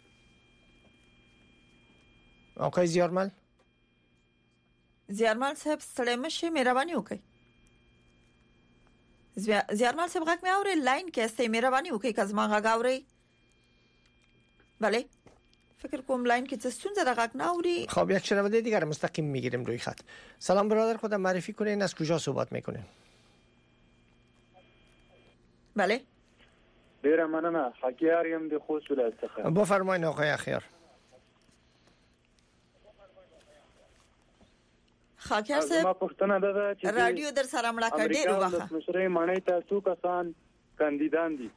آقای زیارمل زیارمل صاحب ستړی مشه، مهرباني وکړئ. زیارمل صاحب غږ مې اوري، لاین کې استې، مهرباني وکړئ که زما غږ اوري. بله فکر کوم لاین کې څه ستونزه ده، غږ نه اوري. خب یک شنونده دیگر مستقیم میگیریم روی خط. سلام برادر، خودم معرفی کنین، از کجا صحبت میکنین؟ بله ډیره مننه، خاکیار یم د خوست ولایت څخه. بفرمایئ آقای اخیار. خاکیار صاحب ما پښتنه ده چې رادیو در سره مړه کړ ډیر وخت ولسمشرۍ معنی ته څو کسان کاندیدان دي.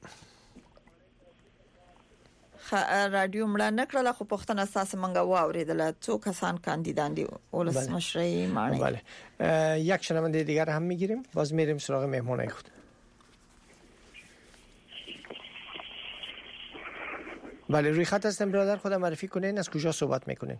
رادیو مړه نکړه خو پښتنه اساس منګه واوریدل څو کسان کاندیدان دي ولسمشرۍ معنی. بله یک شنونده دیگر هم میگیریم، باز میریم سراغ مهمانای خود. بله روی خط هستم برادر، خودم معرفی کنین، از کجا صحبت میکنین؟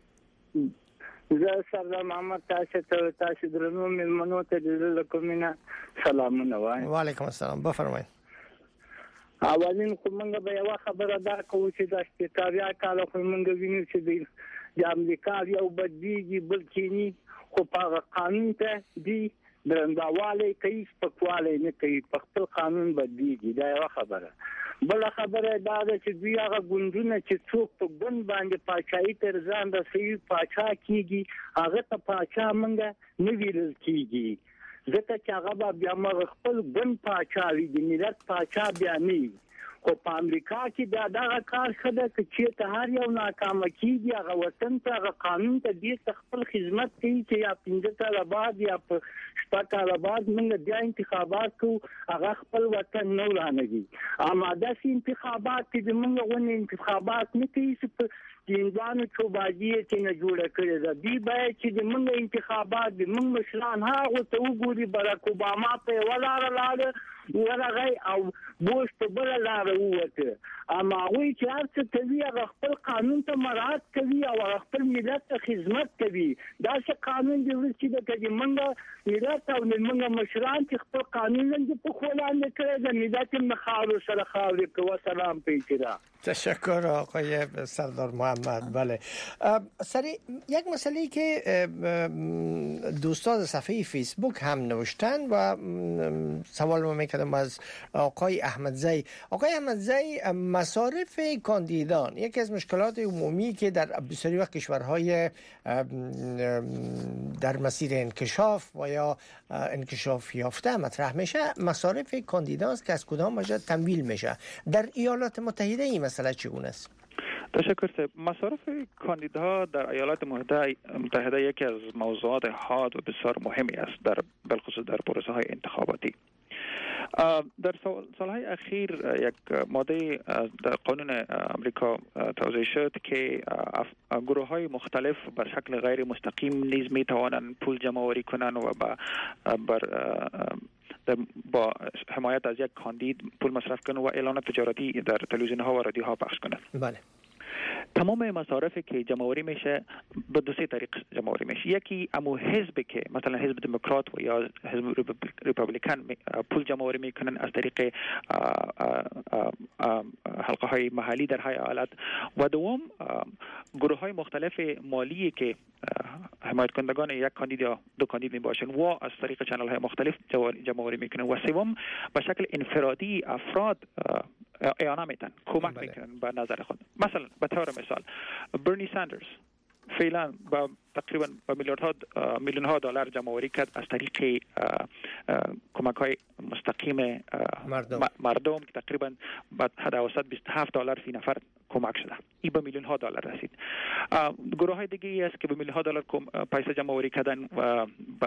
زه سردار محمد تاسو ته تاسو درنو مېلمنو ته د کومینه سلامونه وایم. وعلیکم السلام، بفرمایئ. اولین کومنګ به یو خبره دا کوي چې د استقراریا کال خو موږ وینو چې د امریکا یو بدیږي بلکې خو په قانون ته دی درندواله کوي، پکواله نه کوي، په خپل قانون بدیږي. دا یو خبره. بل خبره دا ده چې دوی هغه ګوندونه چې څوک په ګوند باندې پاچاهي تر ځان رسوي پاچا کیږي، هغه ته پاچا منګه نه ویل کیږي، ځکه چې هغه بیا موږ خپل ګوند پاچا وي، د ملت پاچا بیا نه وي. خو په امریکا کې دا دغه کار خده چې ته هر یو ناکام کیږي هغه وطن ته هغه قانون ته دې خپل خدمت کوي چې یا پنځه کاله بعد یا په شپږ کاله بعد موږ بیا انتخابات کوو هغه خپل وطن نه ورانوي اما داسې انتخابات چې موږ غوښنه انتخابات نه کوي چې ګیندوانو چوباجی چې نه جوړه کړې ده دی باید چې موږ انتخابات د موږ مشران هغه ته وګوري براک اوباما په ولاړه لاړه ورغی او بوش په بل لار ووته اما وی چې هر څه کوي هغه خپل قانون ته مراعات کوي او خپل ملت ته خدمت کوي دا چې قانون دی چې د کوي منګه ملت او منګه مشران چې خپل قانون لږ په خولان کړی د ملت مخالو سره خاوري کو سلام پیچرا تشکر آقای سردار محمد. بله سری یک مسئله که دوستان صفحه فیسبوک هم نوشتن و سوال ما میکردم از آقای احمدزی. آقای احمدزی مصارف کاندیدان یکی از مشکلات عمومی که در بسیاری وقت کشورهای در مسیر انکشاف و یا انکشاف یافته مطرح میشه مصارف کاندیدان است که از کدام وجه تمویل میشه. در ایالات متحده این مسئله چگونه است؟ تشکر. مصارف کاندیداها در ایالات متحده متحده یکی از موضوعات حاد و بسیار مهمی است در بالخصوص در پروسه های انتخاباتی. در سالهای اخیر یک ماده در قانون امریکا توضیح شد که گروه های مختلف به شکل غیر مستقیم نیز می توانند پول جمع آوری کنند و بر با حمایت از یک کاندید پول مصرف کنند و اعلانات تجارتی در تلویزیون ها و رادیو ها پخش کنند. بله. تمام مصارفی که جمع آوری میشه به دو سه طریق جمع آوری میشه. یکی امو حزب که مثلا حزب دموکرات و یا حزب ریپابلیکن پول جمع آوری میکنن از طریق حلقه های محلی در های ایالت و دوم گروه های مختلف مالی که حمایت کنندگان یک کاندید یا دو کاندید می باشند و از طریق چنل های مختلف جمع آوری میکنن و سوم به شکل انفرادی افراد اعانه میتن کمک میکنن به نظر خود. مثلا به طور مثال برنی ساندرز فعلا با تقریبا با میلیاردها میلیون ها دلار جمع آوری کرد از طریق کمک های مستقیم مردم, مردم که تقریبا با حد اوسط بیست و هفت دلار فی نفر کمک شده. این به میلیون ها دلار رسید. گروه های دیگه است که به میلیون ها دلار پیسه جمع آوری کردن و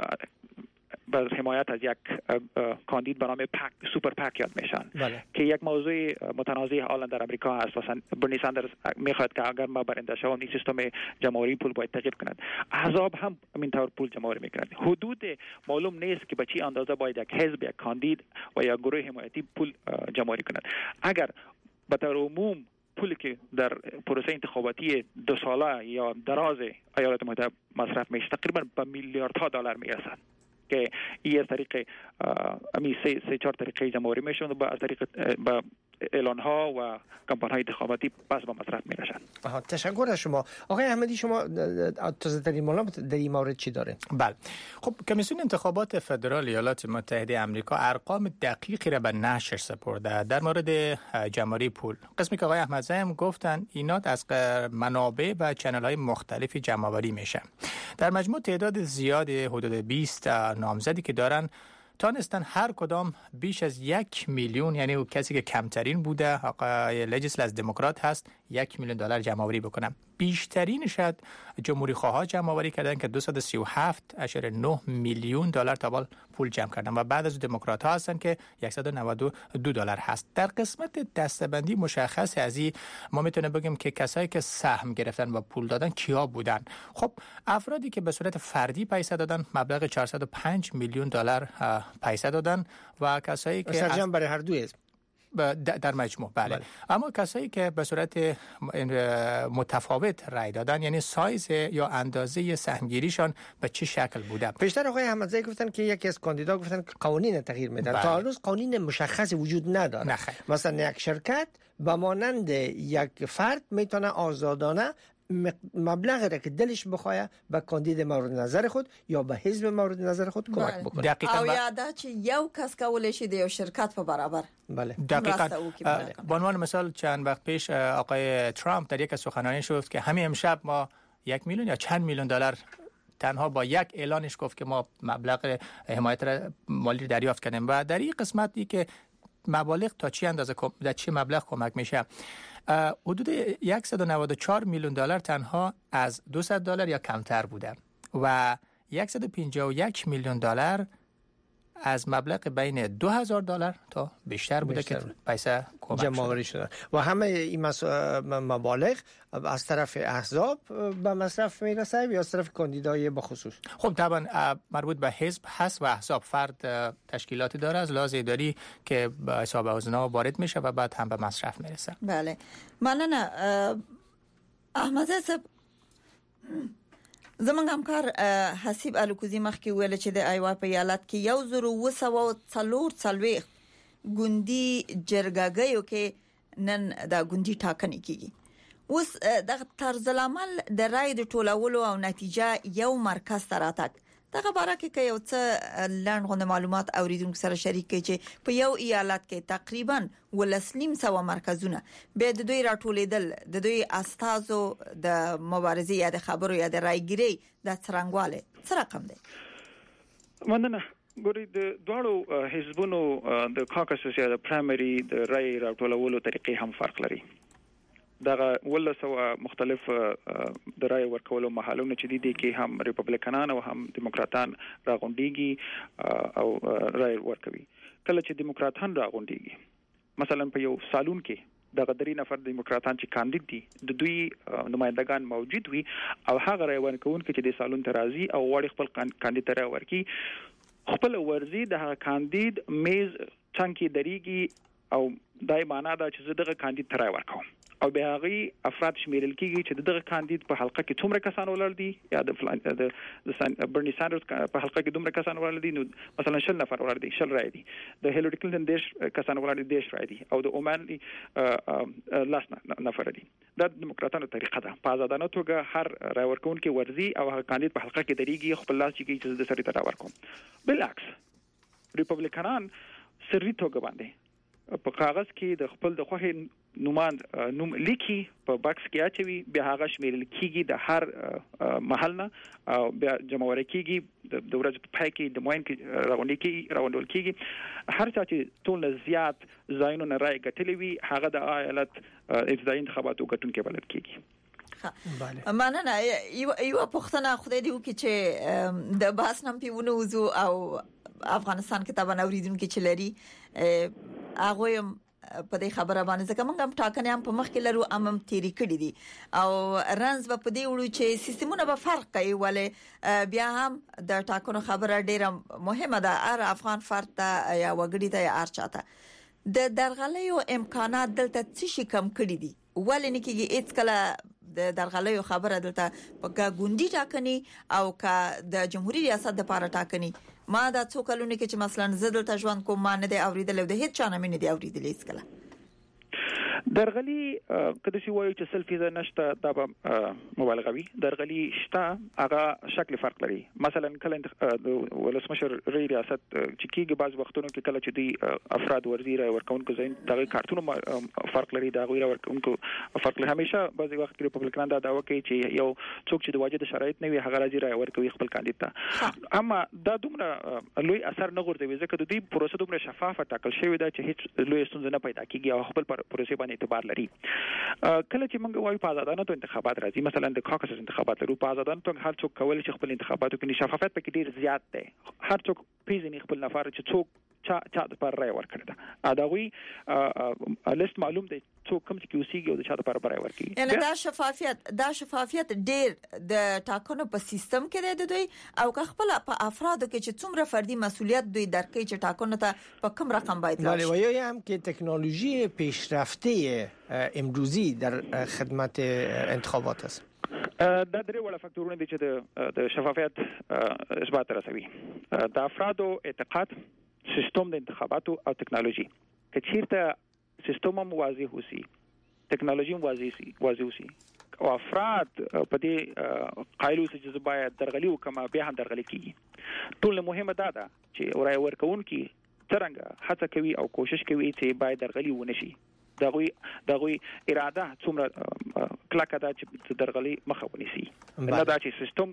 با حمایت از یک کاندید به نام پک سوپر پک یاد میشن بله. که یک موضوع متنازع حالا در امریکا هست. مثلا برنی ساندرز میخواد که اگر ما برنده شوم این سیستم جمع آوری پول باید تغییر کند. احزاب هم همین طور پول جمع آوری میکنند. حدود معلوم نیست که به چه اندازه باید یک حزب یک کاندید و یا گروه حمایتی پول جمع آوری کند. اگر به طور عموم پولی که در پروسه انتخاباتی دو ساله یا دراز ایالات متحده مصرف میشه تقریبا به میلیاردها دلار میرسد که این از طریق امی سه سه چهار طریقه جمع آوری میشن و از طریق با اعلان ها و کمپانی های انتخاباتی پس به مصرف میرسن. تشکر از شما. آقای احمدی شما تازه ترین معلومات در این مورد چی داره؟ بله. خب کمیسیون انتخابات فدرال ایالات متحده آمریکا ارقام دقیقی را به نشر سپرده در مورد جمع‌آوری پول. قسمی که آقای احمدزی هم گفتن اینا از منابع و چنل های مختلفی جمع‌آوری میشه. در مجموع تعداد زیاد حدود بیست نامزدی که دارن تانستن هر کدام بیش از یک میلیون، یعنی او کسی که کمترین بوده آقای لجسل از دموکرات هست، یک میلیون دلار جمع آوری بکنن. بیشترین شاید جمهوری خواها جمع آوری کردن که دویست و سی و هفت و نه میلیون دلار تا پول جمع کردن و بعد از دموکرات ها هستن که صد و نود و دو دلار هست. در قسمت دسته‌بندی مشخص از این ما میتونیم بگیم که کسایی که سهم گرفتن و پول دادن کیا بودن. خب افرادی که به صورت فردی پیسه دادن مبلغ چهارصد و پنج میلیون دلار پیسه دادن و کسایی که سرجم برای هر دوی در مجموع بله. بله. اما کسایی که به صورت متفاوت رای دادن، یعنی سایز یا اندازه سهمگیریشان به چه شکل بوده. پیشتر آقای احمدزی گفتن که یکی از کاندیدا گفتن که قوانین تغییر میدن. بله. تا هنوز قوانین مشخصی وجود نداره. نخیر. مثلا یک شرکت به مانند یک فرد میتونه آزادانه مبلغی را که دلش بخواه به کاندید مورد نظر خود یا به حزب مورد نظر خود کمک بکنه. دقیقاً او یاده چې یو کس کولی شي د یو شرکت په برابر. بله. دقیقاً. به عنوان مثال چند وقت پیش آقای ترامپ در یک از سخنرانی شد که همین امشب ما یک میلیون یا چند میلیون دلار تنها با یک اعلانش گفت که ما مبلغ حمایت مالی دریافت کردیم و در این قسمتی که مبالغ تا چه اندازه در چه مبلغ کمک میشه؟ حدود صد و نود و چهار میلیون دلار تنها از دویست دلار یا کمتر بوده و صد و پنجاه و یک میلیون دلار از مبلغ بین دو هزار دلار تا بیشتر بوده بیشتر. که پیسه جمع آوری شده و همه این مبالغ از طرف احزاب به مصرف میرسه یا از طرف کاندیدای بخصوص؟ خب طبعا مربوط به حزب هست و احزاب فرد تشکیلاتی داره از لحاظ اداری که به حساب اوزنا وارد میشه و بعد هم به مصرف میرسه. بله ممنون احمد صاحب. زمونږ همکار حسیب الکوزی مخکې ویل چې د ایوا په ایالت کې یو زر و سوه څلور څلوېښت ګوندي جرګګیو کې نن دا ګوندي ټاکنې کیږي. اوس د طرز العمل د رای د ټولولو او نتیجه یو مرکز ته راتګ دغه باره کې یو څه لاندې غو معلومات اوریدونکو سره شریک کړي چې په یو ایالت کې تقریبا ولسلیم سوا مرکزونه به د دوی راټولیدل د دوی استازو د مبارزې یا د خبرو یا د رایګری د څرنګواله څه رقم دی؟ مننه. ګوري د دوړو حزبونو د کاکسس یا د پرایمری د رای راټولولو طریقې هم فرق لري. دغه ولسو مختلف د رای ورکولو محلونه چې دي کې هم ریپبلیکنان او هم دیموکراتان راغونډيږي او رای ورکوي. کله چې دیموکراتان راغونډيږي مثلا په یو سالون کې دغه درې نفر دیموکراتان چې کاندید دي د دوی نمائندگان موجود وي او هغه رای ورکوونکي چې د سالون ته راځي او وړي خپل کاندید ته رای ورکي خپل ورزي د هغه کاندید میز څنګه دریږي او دای معنا دا چې دغه کاندید ته رای ورکوم او به هغه افراد شمیرل کیږي چې دغه کاندید په حلقه کې څومره کسان ولر دي یا د د برنی ساندرز په حلقه کې دومره کسان ولر دي نو مثلا شل نفر ولر دي شل رای دي د هیلری کلینټن دیش کسان ولر دي دیش رای دي او د اومانلی لاس نفر دي. د دیموکراتانو طریقه ده په آزادانه توګه هر رای ورکونکي ورزي او هغه کاندید په حلقه کې دريږي خپل لاس چې د سری ته ورکوم. بالعکس ریپبلیکنان سری توګه باندې په کاغذ کې د خپل د خوخه نوماند نوم لیکي په باکس کې اچوي به هغه شمیرل کیږي د هر محلنا او بیا جمع ورکیږي د ورځې په پای کې د موین کې راوندل کیږي راوندل کیږي هر چا چې ټول زیات زاینونه رائے غټلې وي هغه د ایالت ابتدایي انتخاباتو غټونکو بلد کیږي. بله مننه. یو یو پښتنه خدای دی وکړي چې د بحث نم پیونه وزو او افغانستان کې تابع اوریدونکو چې لري هغه په دې خبره باندې ځکه موږ هم ټاکنې هم په مخ کې لرو امم تیری کړی دي او رنز په دې وړو چې سیستمونه به فرق کوي ولې بیا هم د ټاکنو خبره ډیره مهمه ده هر افغان فرد ته یا وګړي ته یا هر چاته د درغلیو امکانات دلته څه شي کم کړی دي ولې نه کېږي هیڅ کله د درغلیو خبره دلته په ګوندی ټاکنې او کا د جمهوریت ریاست لپاره ټاکنې ما دا څو کلونه کې چې مثلا زدل ته ژوند کوم ما نه دی اوریدل د هیڅ چانه مې نه دی اوریدل هیڅ کله درغلی کله چې وایي چې سل فیصد نشته دا به مبالغه وي. درغلی شته هغه شکل فرق لري. مثلا کله د ولسمشر ریاست چې کېږي بعض وختونو کې کله چې دی افراد وزیر ورکوونکو ځین دغه کارتونو فرق لري دا غوړي ورکوونکو فرق لري. همیشه بعض وخت کې ریپبلیکان دا دعوه کوي چې یو څوک چې د واجد شرایط نه وي هغه راځي رای ورکوي خپل کاندید ته اما دا دومره لوی اثر نه غورځوي ځکه د دې پروسه دومره شفافه ټاکل شوی دا چې هیڅ لوی ستونزه نه پیدا کیږي او خپل پروسه باندې اعتبار لري. کله چې موږ وایو په آزادانه تو انتخابات راځي مثلا د کاکسس انتخابات لرو په آزادانه تو هر څوک کولای شي خپل انتخاباتو کې شفافیت پکې ډیر زیات دی. هر څوک پیژني خپل نفر چې څوک چا چا د پر رای ورکړي دا دا وی لیست معلوم دی څوک کوم چې اوسېږي او د چا د پر رای ورکړي. یعنی دا شفافیت دا شفافیت ډیر د ټاکنو په سیستم کې دی دوی او که خپل په افرادو کې چې څومره فردي مسولیت دوی درکې چې ټاکنو ته په کوم رقم باید ولی وایي هم که تکنولوژی پیشرفته امروزی در خدمت انتخابات است. دا درې وړ فاکتورونه دي چې د شفافیت اثبات رسوي. د افرادو اعتقاد سیستم د انتخاباتو او ټکنالوژي که چیرته سیستم هم واضح وسی ټکنالوژي هم واضح وسی واضح وسی او افراد په دې قایلو چې باید درغلي وکما به هم درغلي کیږي. ټول مهمه دا ده چې رای ورکوونکي څنګه هڅه کوي او کوشش کوي چې باید درغلي ونشي. دغوی دغوی اراده څومره کلکه ده چې درغلي مخه ونیسي. نه دا چې سیستم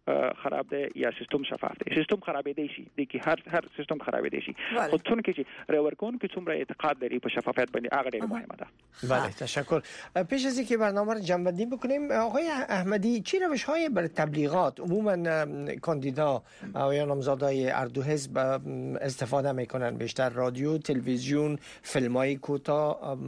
خراب ده یا سیستم شفاف ده. سیستم خرابېدی شي د کی هر هر سیستم خرابېدی شي خو څون کې چې ریورکون کې څومره اعتقاد لري په شفافیت باندې هغه ډېر مهمه ده. بله تشکر. پیش از اینکه برنامه رو جمع‌بندی بکنیم آقای احمدی چی روش‌های برای تبلیغات عموما کاندیدا یا نامزدای هر دو حزب استفاده میکنن؟ بیشتر رادیو، تلویزیون، فیلم‌های کوتاه،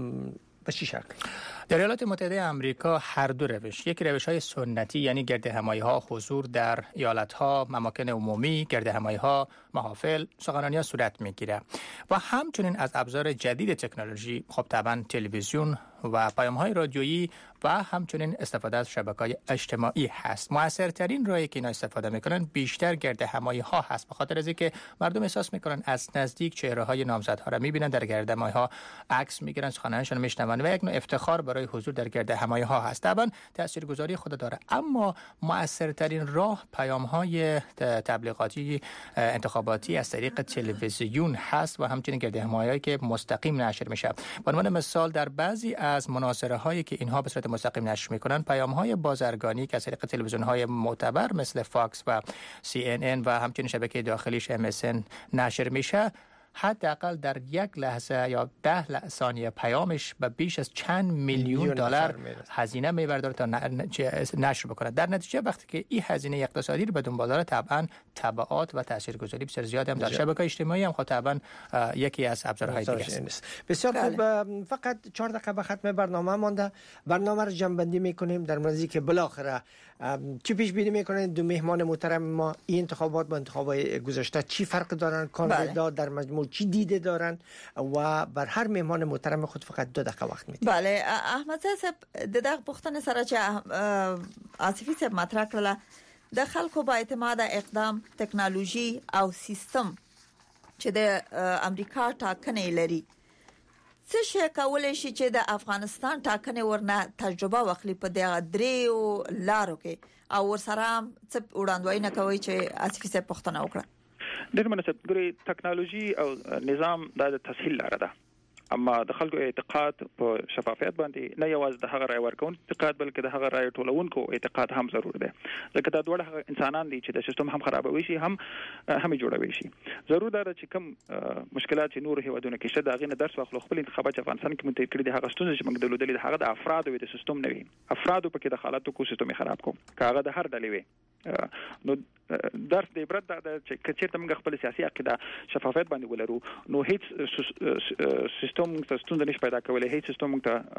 به چه شکل؟ در ایالات متحده آمریکا هر دو روش، یک روش های سنتی یعنی گرد همایی ها، حضور در ایالت ها، اماکن عمومی، گرد همایی ها، محافل، سخنرانی ها صورت میگیره و همچنین از ابزار جدید تکنولوژی، خب طبعا تلویزیون و پیام های رادیویی و همچنین استفاده از شبکه‌های اجتماعی هست. موثرترین راهی که اینا استفاده میکنن بیشتر گرد همایی ها هست، به خاطر از اینکه مردم احساس میکنن از نزدیک چهره های نامزدها را میبینن، در گرد همایی ها عکس میگیرن، سخنرانیشون رو میشنون و یک نوع افتخار برای حضور در گرد همایی ها هست. طبعا تاثیرگذاری خود داره، اما موثرترین راه پیام های تبلیغاتی انتخاباتی از طریق تلویزیون هست و همچنین گرد همایی که مستقیم نشر میشه. به عنوان مثال در بعضی از مناظره هایی که اینها به صورت مستقیم نشر میکنن، پیام های بازرگانی که از طریق تلویزیون های معتبر مثل فاکس و سی ان ان و همچنین شبکه داخلیش ام اس ان نشر میشه، حداقل در یک لحظه یا ده ثانیه پیامش به بیش از چند میلیون دلار هزینه میبرداره تا نشر بکنه. در نتیجه وقتی که این هزینه اقتصادی رو به دنبال داره، طبعا تبعات و تاثیرگذاری بسیار زیاد هم داره. شبکه اجتماعی هم خب طبعا یکی از ابزارهای دیگه است. بسیار خوب. فقط چهار دقیقه به ختم برنامه مانده. برنامه رو جمع بندی میکنیم در موردی که بالاخره چی پیش بینی میکنید دو مهمان محترم ما این انتخابات با انتخابات گذشته چی فرق دارن؟ کاندیدا در مجموع چی دیده دارن و بر هر مهمان محترم خود فقط دو دقیقه وقت میدید. بله احمد صاحب د دغه پوښتنه سره چې عاطفي صاحب مطرح کړله د خلکو با اعتماد اقدام ټکنالوژي او سیستم چې د امریکا ټاکنې لري څه شي کولای شي چې د افغانستان ټاکنې ورنه تجربه واخلي په دغه دریو لارو کې او ورسره څه وړاندوینه کوي چې عاطفي صاحب پوښتنه وکړه؟ ډېر مناسب. ګوري ټکنالوژي او نظام د تسهیل لاره ده، اما د خلکو اعتقاد په شفافیت باندې نه یوازې د هغه رای ورکون اعتقاد بلکې د هغه رای ټولونکو اعتقاد هم ضرور دی، ځکه دا ډول انسانان دي چې د سیستم هم خرابوي شي هم هم جوړوي شي. ضرور ده چې کوم مشکلات چې نور هیوادونه کې شته دغه نه درس واخلو. خپل انتخابات افغانستان کې مونږ کړی دي هغه ستونزې چې موږ د لودلې د هغه د افراد او د سیستم نه وي، افراد په کې د حالاتو کو سیستم خراب کوم کاغه د هر ډلې وي. نو درس د عبرت د چې چیرته موږ خپل سیاسي عقیده شفافیت باندې ولرو نو هیڅ سیستم ته ستونزه نشي پیدا کولای، هیڅ سیستم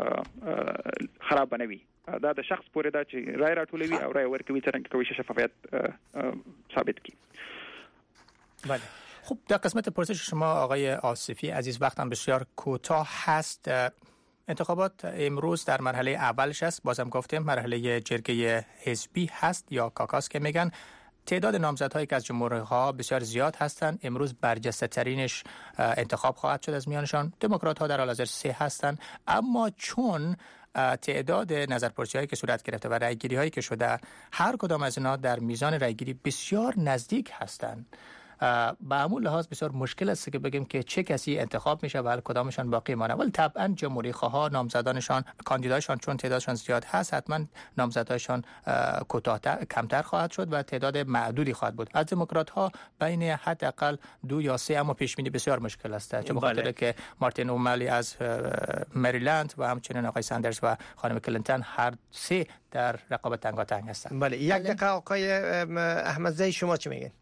ته خراب نه وي. دا د شخص پورې دا چې رای راټولوي او رای ورکوي څنګه کوي چې شفافیت ثابت کی. بله. خب در قسمت پرسش شما آقای آصفی عزیز وقتم بسیار کوتاه هست. انتخابات امروز در مرحله اولش است، بازم گفتیم مرحله جرگه حزبی هست یا کاکاس که میگن. تعداد نامزدهایی که از جمهوری‌ها بسیار زیاد هستند. امروز برجسته ترینش انتخاب خواهد شد از میانشان. دموکرات‌ها در حال حاضر سه هستند، اما چون تعداد نظرپرسی‌هایی که صورت گرفته و رأیگیری‌هایی که شده هر کدام از اینا در میزان رأیگیری بسیار نزدیک هستند، به همون لحاظ بسیار مشکل است که بگیم که چه کسی انتخاب میشه و کدامشان باقی مانه. ولی طبعا جمهوری خواها نامزدانشان کاندیدایشان چون تعدادشان زیاد هست حتما نامزدایشان کوتاه‌تر کمتر خواهد شد و تعداد معدودی خواهد بود. از دموکرات ها بین حداقل دو یا سه، اما پیش بینی بسیار مشکل است، چون بخاطر بله. که مارتین اومالی از مریلند و همچنین آقای ساندرز و خانم کلینتون هر سه در رقابت تنگاتنگ هستند. بله یک دقیقه آقای احمدزی شما چی میگین؟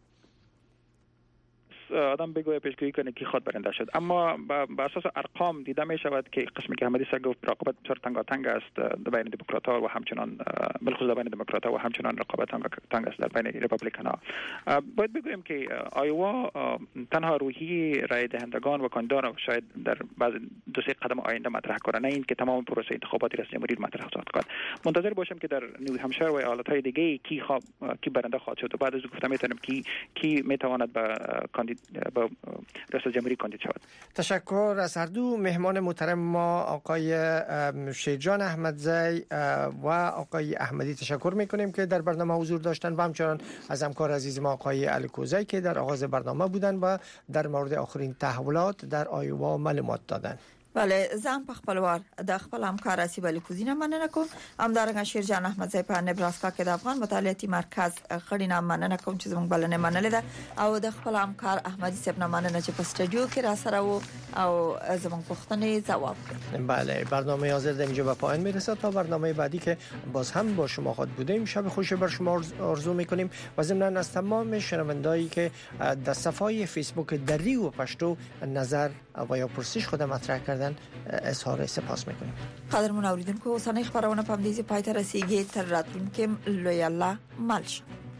آدم بگوی پیشگویی کنه کی خود برنده شد، اما با اساس ارقام دیده می شود که قسمی که احمدی صاحب گفت رقابت بسیار تنگاتنگ است بین دموکرات‌ها و همچنان بالخصوص بین دموکرات‌ها و همچنان رقابت تنگ است در بین ریپابلیکان‌ها. باید بگویم که آیوا تنها روحی رای دهندگان و کاندیدان شاید در بعض دو سه قدم آینده مطرح کنه، نه این که تمام پروسه انتخاباتی رئیس جمهوری مطرح خواهد کرد. منتظر باشیم که در نیو همشایر و ایالت‌های دیگه کی خواب کی برنده خواهد شد و بعد از گفتم میتونیم کی کی میتواند به کاندید با رئیس جمهوری کاندید شود. تشکر از هر دو مهمان محترم ما، آقای شیرجان احمدزی و آقای احمدی تشکر میکنیم که در برنامه حضور داشتن و همچنان از همکار عزیز ما آقای الکوزی که در آغاز برنامه بودن و در مورد آخرین تحولات در آیوا معلومات دادن. بله زم په خپلوار د خپل همکار اسیب علي کوزینه مننه کوم همدارنګه شیرجان احمدزی په نبراسکا کې د افغان مطالعاتي مرکز غړینه مننه کوم چې زموږ بلنه منلې ده او د خپل همکار احمدی صاحب نه مننه چې په استودیو کې را سره وو او زموږ پوښتنې جواب کړ. بله برنامه حاضر در اینجا به پایان میرسه تا برنامه بعدی که باز هم با شما خود بودیم. شب خوشی بر شما آرزو میکنیم و ضمن از تمام شنوندایی که در صفحه فیسبوک دری و پشتو نظر و یا پرسش خود مطرح کردن اظهار سپاس میکنیم. قدرمن اوریدونکو اوسنۍ خبرونه په دې ځای پای ته رسیدي. تر راتلونکي لوی الله مل شه.